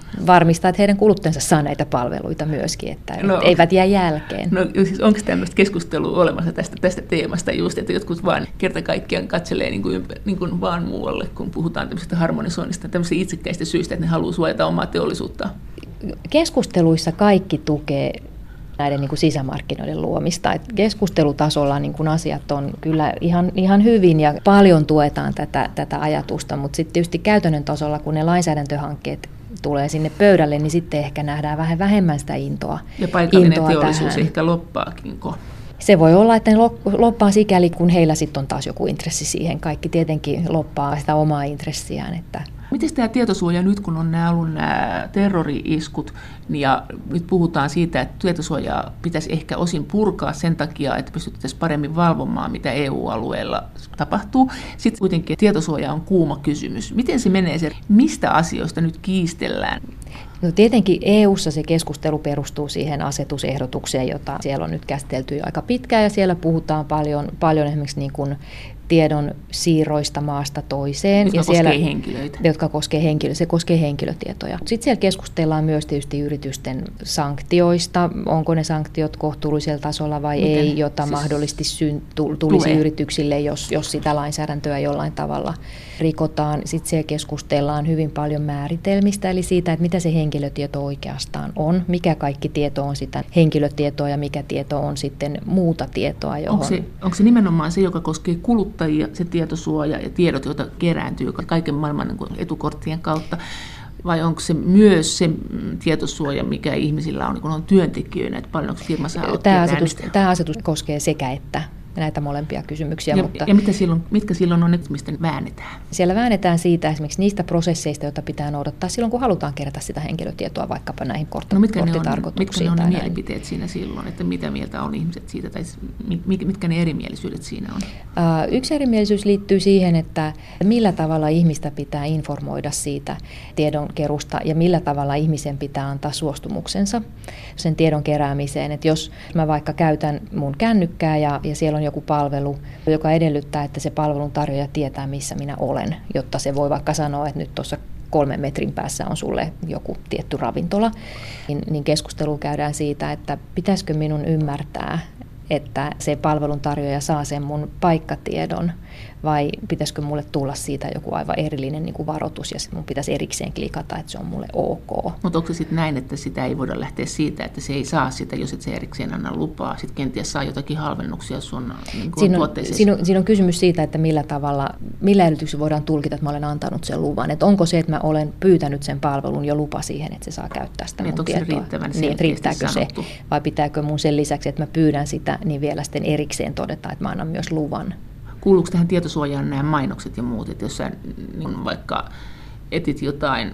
varmistaa, että heidän kuluttajansa saa näitä palveluita myöskin, että eivät jää jälkeen.
No siis onko tämmöistä keskustelua olemassa tästä teemasta just, että jotkut vaan kerta kaikkiaan katselee niin kuin vaan muualle, kun puhutaan tämmöisestä harmonisoinnista, tämmöisistä itsekkäistä syistä, että ne haluaa suojata omaa teollisuuttaan?
Keskusteluissa kaikki tukee näiden niin kuin sisämarkkinoiden luomista. Et keskustelutasolla niin kuin asiat on kyllä ihan hyvin ja paljon tuetaan tätä ajatusta, mutta sitten tietysti käytännön tasolla, kun ne lainsäädäntöhankkeet tulee sinne pöydälle, niin sitten ehkä nähdään vähän vähemmän sitä intoa.
Ja paikallinen teollisuus ehkä loppaakinko?
Se voi olla, että ne loppaa sikäli, kun heillä sitten on taas joku intressi siihen. Kaikki tietenkin loppaa sitä omaa intressiään. Että
miten tämä tietosuoja nyt, kun on ollut nämä terrori-iskut, ja nyt puhutaan siitä, että tietosuojaa pitäisi ehkä osin purkaa sen takia, että pystyttäisiin paremmin valvomaan, mitä EU-alueella tapahtuu. Sitten kuitenkin tietosuoja on kuuma kysymys. Miten se menee? Mistä asioista nyt kiistellään?
No tietenkin EU:ssa se keskustelu perustuu siihen asetusehdotukseen, jota siellä on nyt käsitelty jo aika pitkään, ja siellä puhutaan paljon esimerkiksi niin kuin tiedon siirroista maasta toiseen. Jotka koskee henkilöitä. Se koskee henkilötietoja. Sitten siellä keskustellaan myös tietysti yritysten sanktioista. Onko ne sanktiot kohtuullisella tasolla vai ei, jota mahdollisesti tulisi yrityksille, jos sitä lainsäädäntöä jollain tavalla rikotaan. Sitten siellä keskustellaan hyvin paljon määritelmistä, eli siitä, että mitä se henkilötieto oikeastaan on, mikä kaikki tieto on sitä henkilötietoa ja mikä tieto on sitten muuta tietoa.
Onko se nimenomaan se, joka koskee kuluttajia, se tietosuoja ja tiedot, joita kerääntyy kaiken maailman etukorttien kautta, vai onko se myös se tietosuoja, mikä ihmisillä on, kun on työntekijöinä, että paljonko firmassa
Tämä asetus koskee sekä että näitä molempia kysymyksiä.
Ja mitkä silloin on, mistä väännetään?
Siellä väännetään siitä esimerkiksi niistä prosesseista, joita pitää noudattaa silloin, kun halutaan kerätä sitä henkilötietoa vaikkapa näihin korttitarkoituksiin.
Mitkä ne on ne mielipiteet siinä silloin, että mitä mieltä on ihmiset siitä, tai mitkä ne erimielisyydet siinä on?
Yksi erimielisyys liittyy siihen, että millä tavalla ihmistä pitää informoida siitä tiedonkerusta ja millä tavalla ihmisen pitää antaa suostumuksensa sen tiedon keräämiseen. Että jos mä vaikka käytän mun kännykkää ja siellä on joku palvelu, joka edellyttää, että se palveluntarjoaja tietää, missä minä olen, jotta se voi vaikka sanoa, että nyt tuossa 3 metrin päässä on sulle joku tietty ravintola, niin keskustelu käydään siitä, että pitäisikö minun ymmärtää, että se palveluntarjoaja saa sen mun paikkatiedon, vai pitäisikö mulle tulla siitä joku aivan erillinen niin kuin varoitus, ja mun pitäisi erikseen klikata, että se on mulle ok.
Mutta onko se sitten näin, että sitä ei voida lähteä siitä, että se ei saa sitä, jos et se erikseen anna lupaa, sitten kenties saa jotakin halvennuksia sun niin tuotteeseen?
Siinä on kysymys siitä, että millä edellytyksillä voidaan tulkita, että mä olen antanut sen luvan. Että onko se, että mä olen pyytänyt sen palvelun jo lupa siihen, että se saa käyttää sitä mun tietoa.
Se riittävän
niin, riittääkö sanottu? Se, vai pitääkö mun sen lisäksi, että mä pyydän sitä, niin vielä sitten erikseen todeta, että mä annan myös luvan.
Kuuluuko tähän tietosuojaan nämä mainokset ja muut, että jos sä niin vaikka etit jotain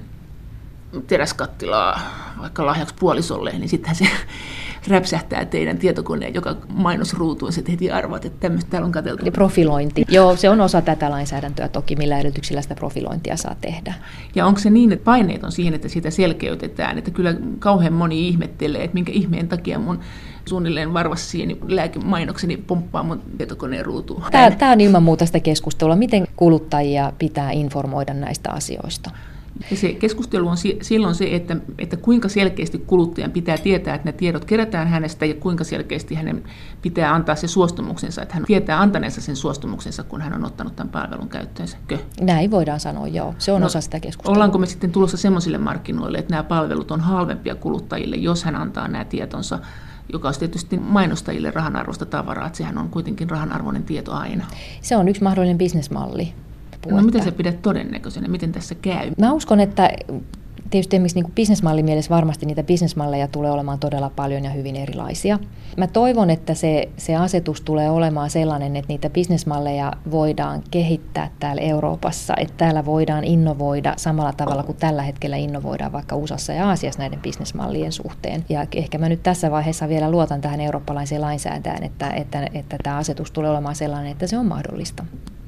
teräskattilaa vaikka lahjaksi puolisolle, niin sittenhän se räpsähtää teidän tietokoneen joka mainosruutuun, ja heti arvaat, että tämmöistä täällä on katseltu.
Profilointi. Joo, se on osa tätä lainsäädäntöä toki, millä edellytyksillä sitä profilointia saa tehdä.
Ja onko se niin, että paineet on siihen, että sitä selkeytetään, että kyllä kauhean moni ihmettelee, että minkä ihmeen takia mun suunnilleen varvassieni lääkemainokseni pomppaa mun tietokoneen ruutuun.
Tämä on ilman muuta sitä keskustelua, miten kuluttajia pitää informoida näistä asioista.
Ja se keskustelu on silloin se, että kuinka selkeästi kuluttajan pitää tietää, että ne tiedot kerätään hänestä, ja kuinka selkeästi hänen pitää antaa se suostumuksensa, että hän tietää antaneensa sen suostumuksensa, kun hän on ottanut tämän palvelun käyttöönsä. Näin
voidaan sanoa, joo. Se on osa sitä keskustelua.
Ollaanko me sitten tulossa semmoisille markkinoille, että nämä palvelut on halvempia kuluttajille, jos hän antaa nämä tietonsa, joka on tietysti mainostajille rahanarvoista tavaraa, että sehän on kuitenkin rahanarvoinen tieto aina.
Se on yksi mahdollinen bisnesmalli.
No miten sä pidät todennäköisenä? Miten tässä käy?
Mä uskon, että tietysti esimerkiksi niin bisnesmallin mielessä varmasti niitä bisnesmalleja tulee olemaan todella paljon ja hyvin erilaisia. Mä toivon, että se asetus tulee olemaan sellainen, että niitä bisnesmalleja voidaan kehittää täällä Euroopassa, että täällä voidaan innovoida samalla tavalla kuin tällä hetkellä innovoidaan vaikka USAssa ja Aasiassa näiden bisnesmallien suhteen. Ja ehkä mä nyt tässä vaiheessa vielä luotan tähän eurooppalaiseen lainsäädäntöön, että tämä asetus tulee olemaan sellainen, että se on mahdollista.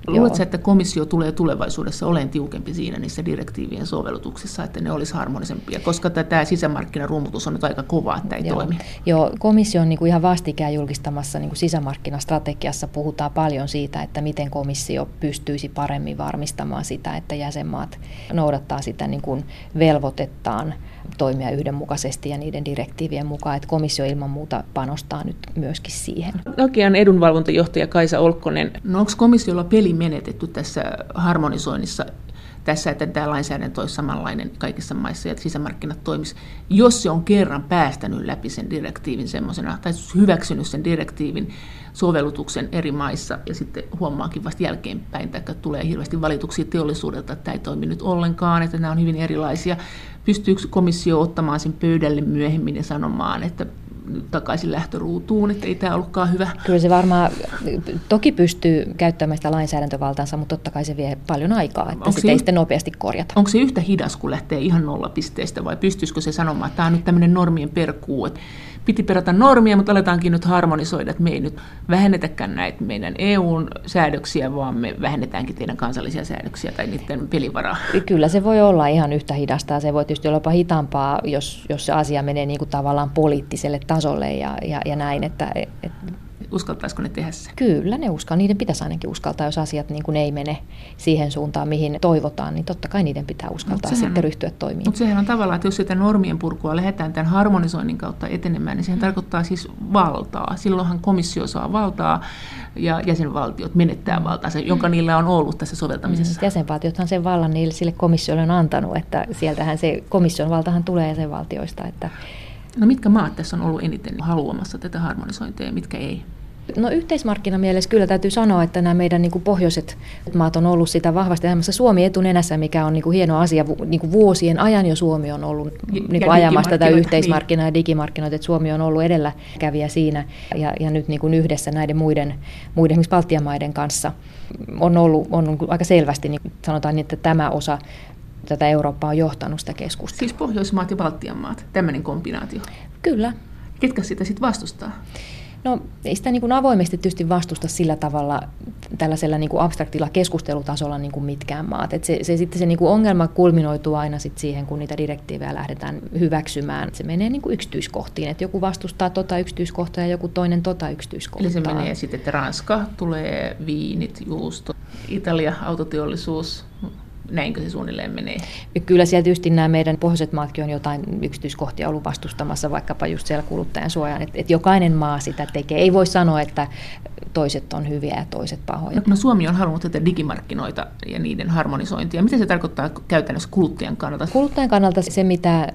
Luuletko, että komissio tulee tulevaisuudessa olemaan tiukempi siinä niissä direktiivien sovellutuksissa, että ne olisi harmonisempia, koska tämä sisämarkkinarummutus on nyt aika kova, että ei toimi?
Joo, komissio on ihan vastikään julkistamassa sisämarkkinastrategiassa puhutaan paljon siitä, että miten komissio pystyisi paremmin varmistamaan sitä, että jäsenmaat noudattaa sitä velvoitettaan toimia yhdenmukaisesti ja niiden direktiivien mukaan, että komissio ilman muuta panostaa nyt myöskin siihen.
Nokian edunvalvontajohtaja Kaisa Olkkonen, no onko komissiolla peli menetetty tässä harmonisoinnissa, tässä, että tämä lainsäädäntö olisi samanlainen kaikissa maissa ja että sisämarkkinat toimisi, jos se on kerran päästänyt läpi sen direktiivin semmoisena, tai hyväksynyt sen direktiivin sovellutuksen eri maissa ja sitten huomaakin vasta jälkeenpäin, tai tulee hirveästi valituksia teollisuudelta, että tämä ei toimi nyt ollenkaan, että nämä on hyvin erilaisia. Pystyykö komissio ottamaan sen pöydälle myöhemmin ja sanomaan, että nyt takaisin lähtöruutuun, että ei tämä ollutkaan hyvä?
Kyllä se varmaan toki pystyy käyttämään sitä lainsäädäntövaltaansa, mutta totta kai se vie paljon aikaa, että sitä ei sitten nopeasti korjata.
Onko se yhtä hidas, kun lähtee ihan nollapisteestä, vai pystyisikö se sanomaan, että tämä on nyt tämmöinen normien perkuu, että piti perata normia, mutta aletaankin nyt harmonisoida, että me ei nyt vähennetäkään näitä meidän EU-säädöksiä, vaan me vähennetäänkin teidän kansallisia säädöksiä tai niiden pelivaraa.
Kyllä se voi olla ihan yhtä hidasta ja se voi tietysti olla jopa hitaampaa, jos se asia menee niin kuin tavallaan poliittiselle tasolle ja näin, että
uskaltaisiko ne tehdä se?
Kyllä ne uskaltaa. Niiden pitäisi ainakin uskaltaa, jos asiat niin kuin ei mene siihen suuntaan, mihin toivotaan, niin totta kai niiden pitää uskaltaa sitten ryhtyä toimimaan.
Mutta sehän on tavallaan, että jos sitä normien purkua lähdetään tämän harmonisoinnin kautta etenemään, niin sehän tarkoittaa siis valtaa. Silloinhan komissio saa valtaa ja jäsenvaltiot menettää valtaansa, jonka niillä on ollut tässä soveltamisessa.
Jäsenvaltiothan sen vallan sille komissiolle on antanut, että sieltähän se komission valtahan tulee jäsenvaltioista. Että
no mitkä maat tässä on ollut eniten haluamassa tätä harmonisointia ja mitkä ei?
No yhteismarkkinamielessä kyllä täytyy sanoa, että nämä meidän pohjoiset maat on ollut sitä vahvasti ajamassa. Suomi etunenässä, mikä on hieno asia. Vuosien ajan jo Suomi on ollut ajamassa tätä yhteismarkkinaa ja digimarkkinoita, että Suomi on ollut edelläkävijä siinä. Ja nyt yhdessä näiden muiden esimerkiksi Baltian maiden kanssa on ollut aika selvästi, niin sanotaan niin, että tämä osa tätä Eurooppaa on johtanut sitä keskustelua.
Siis Pohjoismaat ja Baltian maat, tämmöinen kombinaatio?
Kyllä.
Ketkä sitä sitten vastustaa?
No ei sitä avoimesti tietysti vastusta sillä tavalla tällaisella abstraktilla keskustelutasolla mitkään maat. Et se ongelma kulminoituu aina sit siihen, kun niitä direktiivejä lähdetään hyväksymään. Se menee yksityiskohtiin, että joku vastustaa yksityiskohtaa ja joku toinen yksityiskohtaa.
Eli se menee sitten, että Ranska tulee viinit, juusto, Italia, autoteollisuus. Näinkö se suunnilleen menee?
Kyllä siellä tietysti nämä meidän pohjoiset maatkin on jotain yksityiskohtia ollut vastustamassa, vaikkapa just siellä kuluttajan suojaan, että jokainen maa sitä tekee. Ei voi sanoa, että toiset on hyviä ja toiset pahoja.
No Suomi on halunnut tätä digimarkkinoita ja niiden harmonisointia. Mitä se tarkoittaa käytännössä kuluttajan kannalta?
Kuluttajan kannalta se, mitä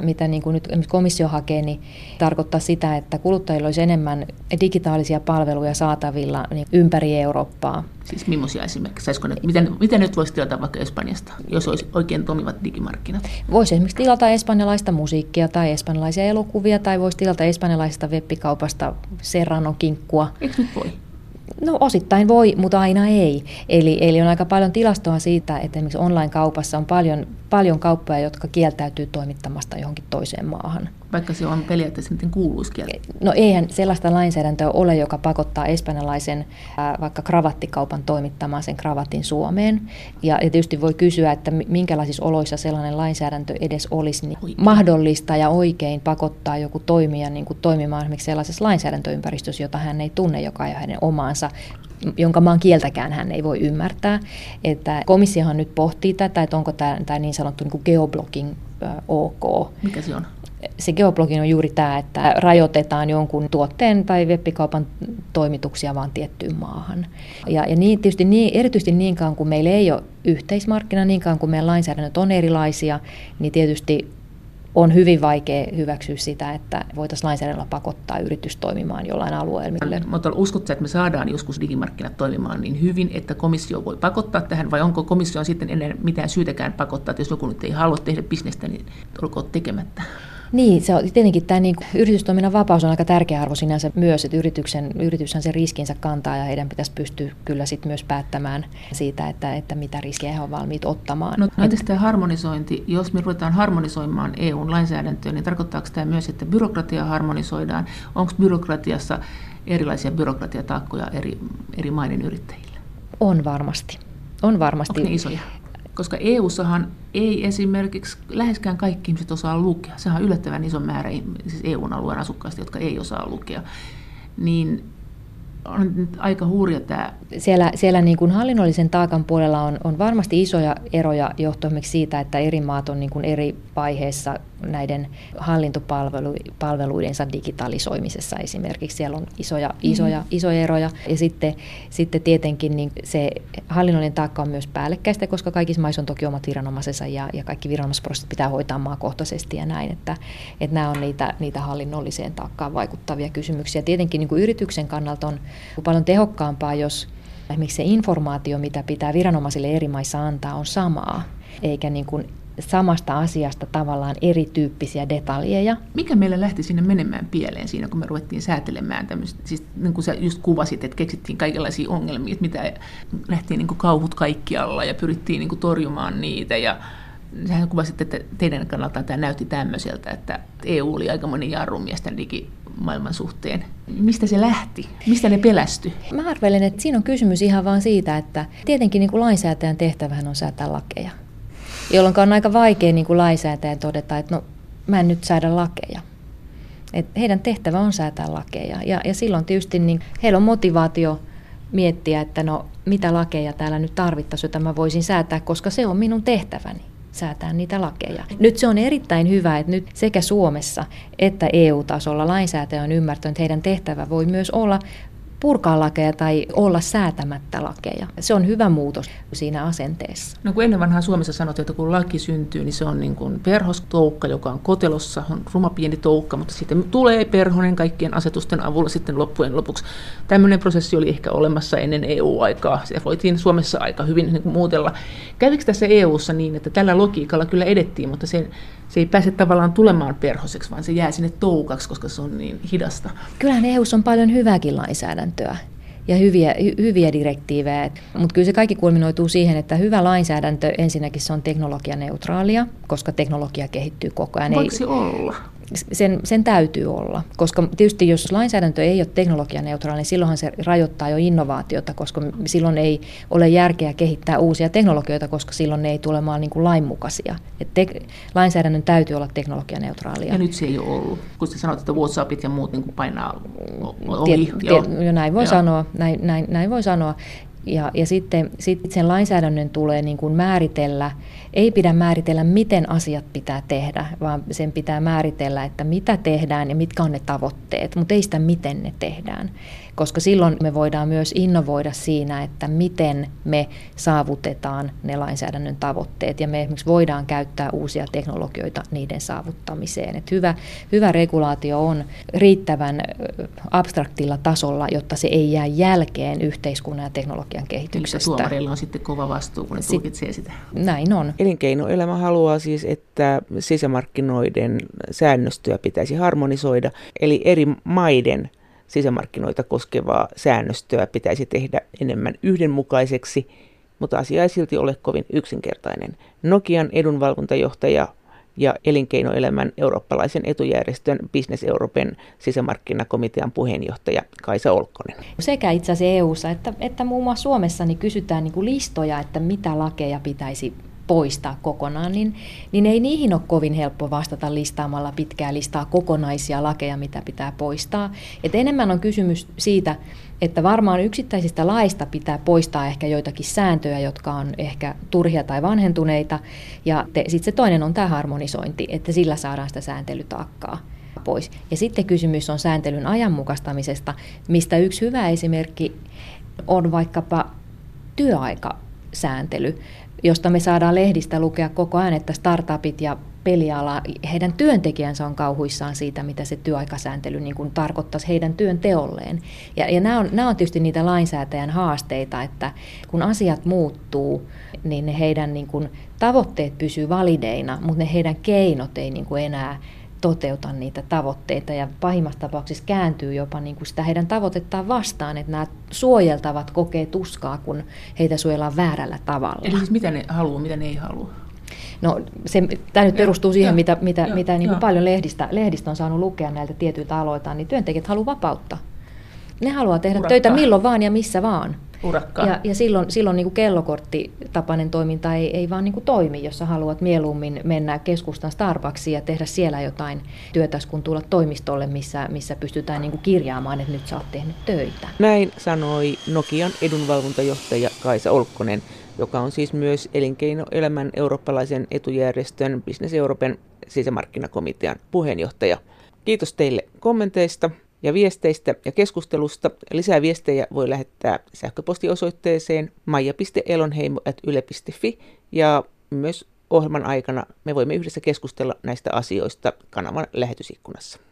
nyt komissio hakee, niin tarkoittaa sitä, että kuluttajilla olisi enemmän digitaalisia palveluja saatavilla ympäri Eurooppaa.
Siis millaisia esimerkiksi? Mitä nyt voisi tilata vaikka Espanjasta, jos olisi oikein toimivat digimarkkinat?
Voisi esimerkiksi tilata espanjalaista musiikkia tai espanjalaisia elokuvia, tai voisi tilata espanjalaisesta webbikaupasta Serranon kinkkua.
Eikö nyt voi?
No osittain voi, mutta aina ei. Eli on aika paljon tilastoa siitä, että esimerkiksi online-kaupassa on paljon kauppoja, jotka kieltäytyy toimittamasta johonkin toiseen maahan.
Vaikka se on periaatteessa miten kuuluisi kieltä.
No eihän sellaista lainsäädäntöä ole, joka pakottaa espanjalaisen vaikka kravattikaupan toimittamaan sen kravatin Suomeen. Ja tietysti voi kysyä, että minkälaisissa oloissa sellainen lainsäädäntö edes olisi mahdollista ja oikein pakottaa joku toimija toimimaan esimerkiksi sellaisessa lainsäädäntöympäristössä, jota hän ei tunne, joka ei ole hänen omaansa, jonka maan kieltäkään hän ei voi ymmärtää. Että komissiohan nyt pohtii tätä, että onko tämä niin sanottu geoblocking ok.
Mikä se on?
Se geoblocking on juuri tämä, että rajoitetaan jonkun tuotteen tai webbikaupan toimituksia vaan tiettyyn maahan. Ja tietysti erityisesti niin kauan kuin meillä ei ole yhteismarkkina, niin kauan kuin meidän lainsäädännöt on erilaisia, niin tietysti on hyvin vaikea hyväksyä sitä, että voitaisiin lainsäädännöllä pakottaa yritys toimimaan jollain alueella.
Mutta uskotko, että me saadaan joskus digimarkkinat toimimaan niin hyvin, että komissio voi pakottaa tähän, vai onko komissio sitten enää mitään syytäkään pakottaa, että jos joku nyt ei halua tehdä bisnestä, niin olkoon tekemättä?
Niin, se on tietenkin tämä yritystoiminnan vapaus on aika tärkeä arvo sinänsä myös, että yrityshän sen riskinsä kantaa ja heidän pitäisi pystyä kyllä sit myös päättämään siitä, että mitä riskejä he ovat valmiit ottamaan.
No entäs tämä harmonisointi, jos me ruvetaan harmonisoimaan EU-lainsäädäntöä, niin tarkoittaako tämä myös, että byrokratia harmonisoidaan? Onko byrokratiassa erilaisia byrokratiataakkoja eri maiden yrittäjille?
On varmasti. On varmasti.
Onko ne isoja? Koska EU-sahan ei esimerkiksi läheskään kaikki ihmiset osaa lukea. Sehän on yllättävän iso määrä siis EU-alueen asukkaista, jotka ei osaa lukea. Niin on nyt aika hurja tämä.
Siellä niin kuin hallinnollisen taakan puolella on varmasti isoja eroja johtuen siitä, että eri maat on niin kuin eri vaiheessa näiden hallintopalveluidensa digitalisoimisessa esimerkiksi. Siellä on isoja eroja. Ja sitten tietenkin niin se hallinnollinen taakka on myös päällekkäistä, koska kaikissa maissa on toki omat viranomaisensa ja kaikki viranomaisprosessit pitää hoitaa maakohtaisesti ja näin. Että nämä on niitä hallinnolliseen taakkaan vaikuttavia kysymyksiä. Tietenkin niin kuin yrityksen kannalta on paljon tehokkaampaa, jos esimerkiksi se informaatio, mitä pitää viranomaisille eri maissa antaa, on samaa, eikä niin kuin samasta asiasta tavallaan erityyppisiä detaljeja.
Mikä meillä lähti sinne menemään pieleen siinä, kun me ruvettiin säätelemään tämmöistä, siis niin kuin sä just kuvasit, että keksittiin kaikenlaisia ongelmia, että mitä lähtiin niin kuin kauhut kaikkialla ja pyrittiin niin kuin torjumaan niitä ja sähän kuvasit, että teidän kannaltaan tämä näytti tämmöiseltä, että EU oli aika moni jarrumies tämän digimaailman suhteen. Mistä se lähti? Mistä ne pelästyi?
Mä arvelen, että siinä on kysymys ihan vaan siitä, että tietenkin niin kuin lainsäätäjän tehtävähän on säätää lakeja, jolloin on aika vaikea niin kuin lainsäätäjän todeta, että no mä en nyt säädä lakeja. Et heidän tehtävä on säätää lakeja ja silloin tietysti niin heillä on motivaatio miettiä, että no mitä lakeja täällä nyt tarvittaisiin, jota mä voisin säätää, koska se on minun tehtäväni. Säätää niitä lakeja. Nyt se on erittäin hyvä, että nyt sekä Suomessa että EU-tasolla lainsäätäjä on ymmärtänyt, että heidän tehtävä voi myös olla purkaa lakeja tai olla säätämättä lakeja. Se on hyvä muutos siinä asenteessa.
No kun ennen vanhaa Suomessa sanottiin, että kun laki syntyy, niin se on niin kuin perhostoukka, joka on kotelossa, on ruma pieni toukka, mutta sitten tulee perhonen kaikkien asetusten avulla sitten loppujen lopuksi. Tämmöinen prosessi oli ehkä olemassa ennen EU-aikaa. Se voitiin Suomessa aika hyvin niin kuin muutella. Kävikö tässä EU:ssa niin, että tällä logiikalla kyllä edettiin, mutta se ei pääse tavallaan tulemaan perhoseksi, vaan se jää sinne toukaksi, koska se on niin hidasta?
Kyllähän EU:ssa on paljon hyvääkin lainsäädäntöä ja hyviä direktiivejä, mutta kyllä se kaikki kulminoituu siihen, että hyvä lainsäädäntö ensinnäkin se on teknologianeutraalia, koska teknologia kehittyy koko ajan.
Voiko se olla?
Sen täytyy olla, koska tietysti jos lainsäädäntö ei ole teknologianeutraali, niin silloinhan se rajoittaa jo innovaatiota, koska silloin ei ole järkeä kehittää uusia teknologioita, koska silloin ne ei tule olemaan niin kuin lainmukaisia. Lainsäädännön täytyy olla teknologianeutraalia.
Ja nyt se ei ole ollut, kun sä sanoit, että WhatsAppit ja muut niin kuin painaa ohi.
Näin voi sanoa, näin voi sanoa. Ja sitten sen lainsäädännön tulee niin kuin määritellä, ei pidä määritellä, miten asiat pitää tehdä, vaan sen pitää määritellä, että mitä tehdään ja mitkä on ne tavoitteet, mutta ei sitä, miten ne tehdään. Koska silloin me voidaan myös innovoida siinä, että miten me saavutetaan ne lainsäädännön tavoitteet, ja me esimerkiksi voidaan käyttää uusia teknologioita niiden saavuttamiseen. Että hyvä regulaatio on riittävän abstraktilla tasolla, jotta se ei jää jälkeen yhteiskunnan ja teknologian kehityksestä.
Eli tuomareilla on sitten kova vastuu, kun ne tulkitsee sitä.
Näin on.
Elinkeinoelämä haluaa siis, että sisämarkkinoiden säännöstöä pitäisi harmonisoida, eli eri maiden sisämarkkinoita koskevaa säännöstöä pitäisi tehdä enemmän yhdenmukaiseksi, mutta asia ei silti ole kovin yksinkertainen. Nokian edunvalvontajohtaja ja elinkeinoelämän eurooppalaisen etujärjestön Business Europen sisämarkkinakomitean puheenjohtaja Kaisa Olkkonen.
Sekä itse asiassa EU:ssa että muun muassa Suomessa niin kysytään niin kuin listoja, että mitä lakeja pitäisi poistaa kokonaan, niin ei niihin ole kovin helppo vastata listaamalla pitkää listaa kokonaisia lakeja, mitä pitää poistaa. Et enemmän on kysymys siitä, että varmaan yksittäisistä laista pitää poistaa ehkä joitakin sääntöjä, jotka on ehkä turhia tai vanhentuneita. Ja sitten se toinen on tämä harmonisointi, että sillä saadaan sitä sääntelytaakkaa pois. Ja sitten kysymys on sääntelyn ajanmukaistamisesta, mistä yksi hyvä esimerkki on vaikkapa työaikasääntely, josta me saadaan lehdistä lukea koko ajan, että startupit ja peliala, heidän työntekijänsä on kauhuissaan siitä, mitä se työaikasääntely niin kuin tarkoittaisi heidän työnteolleen. Ja nämä on tietysti niitä lainsäätäjän haasteita, että kun asiat muuttuu, niin ne heidän niin kuin tavoitteet pysyy valideina, mutta ne heidän keinot ei niin kuin enää toteuta niitä tavoitteita ja pahimmassa tapauksessa kääntyy jopa niin kuin sitä heidän tavoitettaan vastaan, että nämä suojeltavat kokee tuskaa, kun heitä suojellaan väärällä tavalla.
Eli siis mitä ne haluaa, mitä ne ei halua?
No, tämä nyt perustuu siihen, mitä niin kuin paljon lehdistä on saanut lukea näiltä tietyiltä aloilta, niin työntekijät haluaa vapautta. Ne haluaa tehdä töitä milloin vaan ja missä vaan.
urakkaan.
Ja silloin niin kuin kellokorttitapainen toiminta ei vaan niin kuin toimi, jos sä haluat mieluummin mennä keskustan Starbucksiin ja tehdä siellä jotain työtä, kun tulla toimistolle, missä pystytään niin kuin kirjaamaan, että nyt sä oot tehnyt töitä.
Näin sanoi Nokian edunvalvontajohtaja Kaisa Olkkonen, joka on siis myös elinkeinoelämän eurooppalaisen etujärjestön Business Europen sisämarkkinakomitean puheenjohtaja. Kiitos teille kommenteista ja viesteistä ja keskustelusta. Lisää viestejä voi lähettää sähköpostiosoitteeseen maija.elonheimo@yle.fi ja myös ohjelman aikana me voimme yhdessä keskustella näistä asioista kanavan lähetysikkunassa.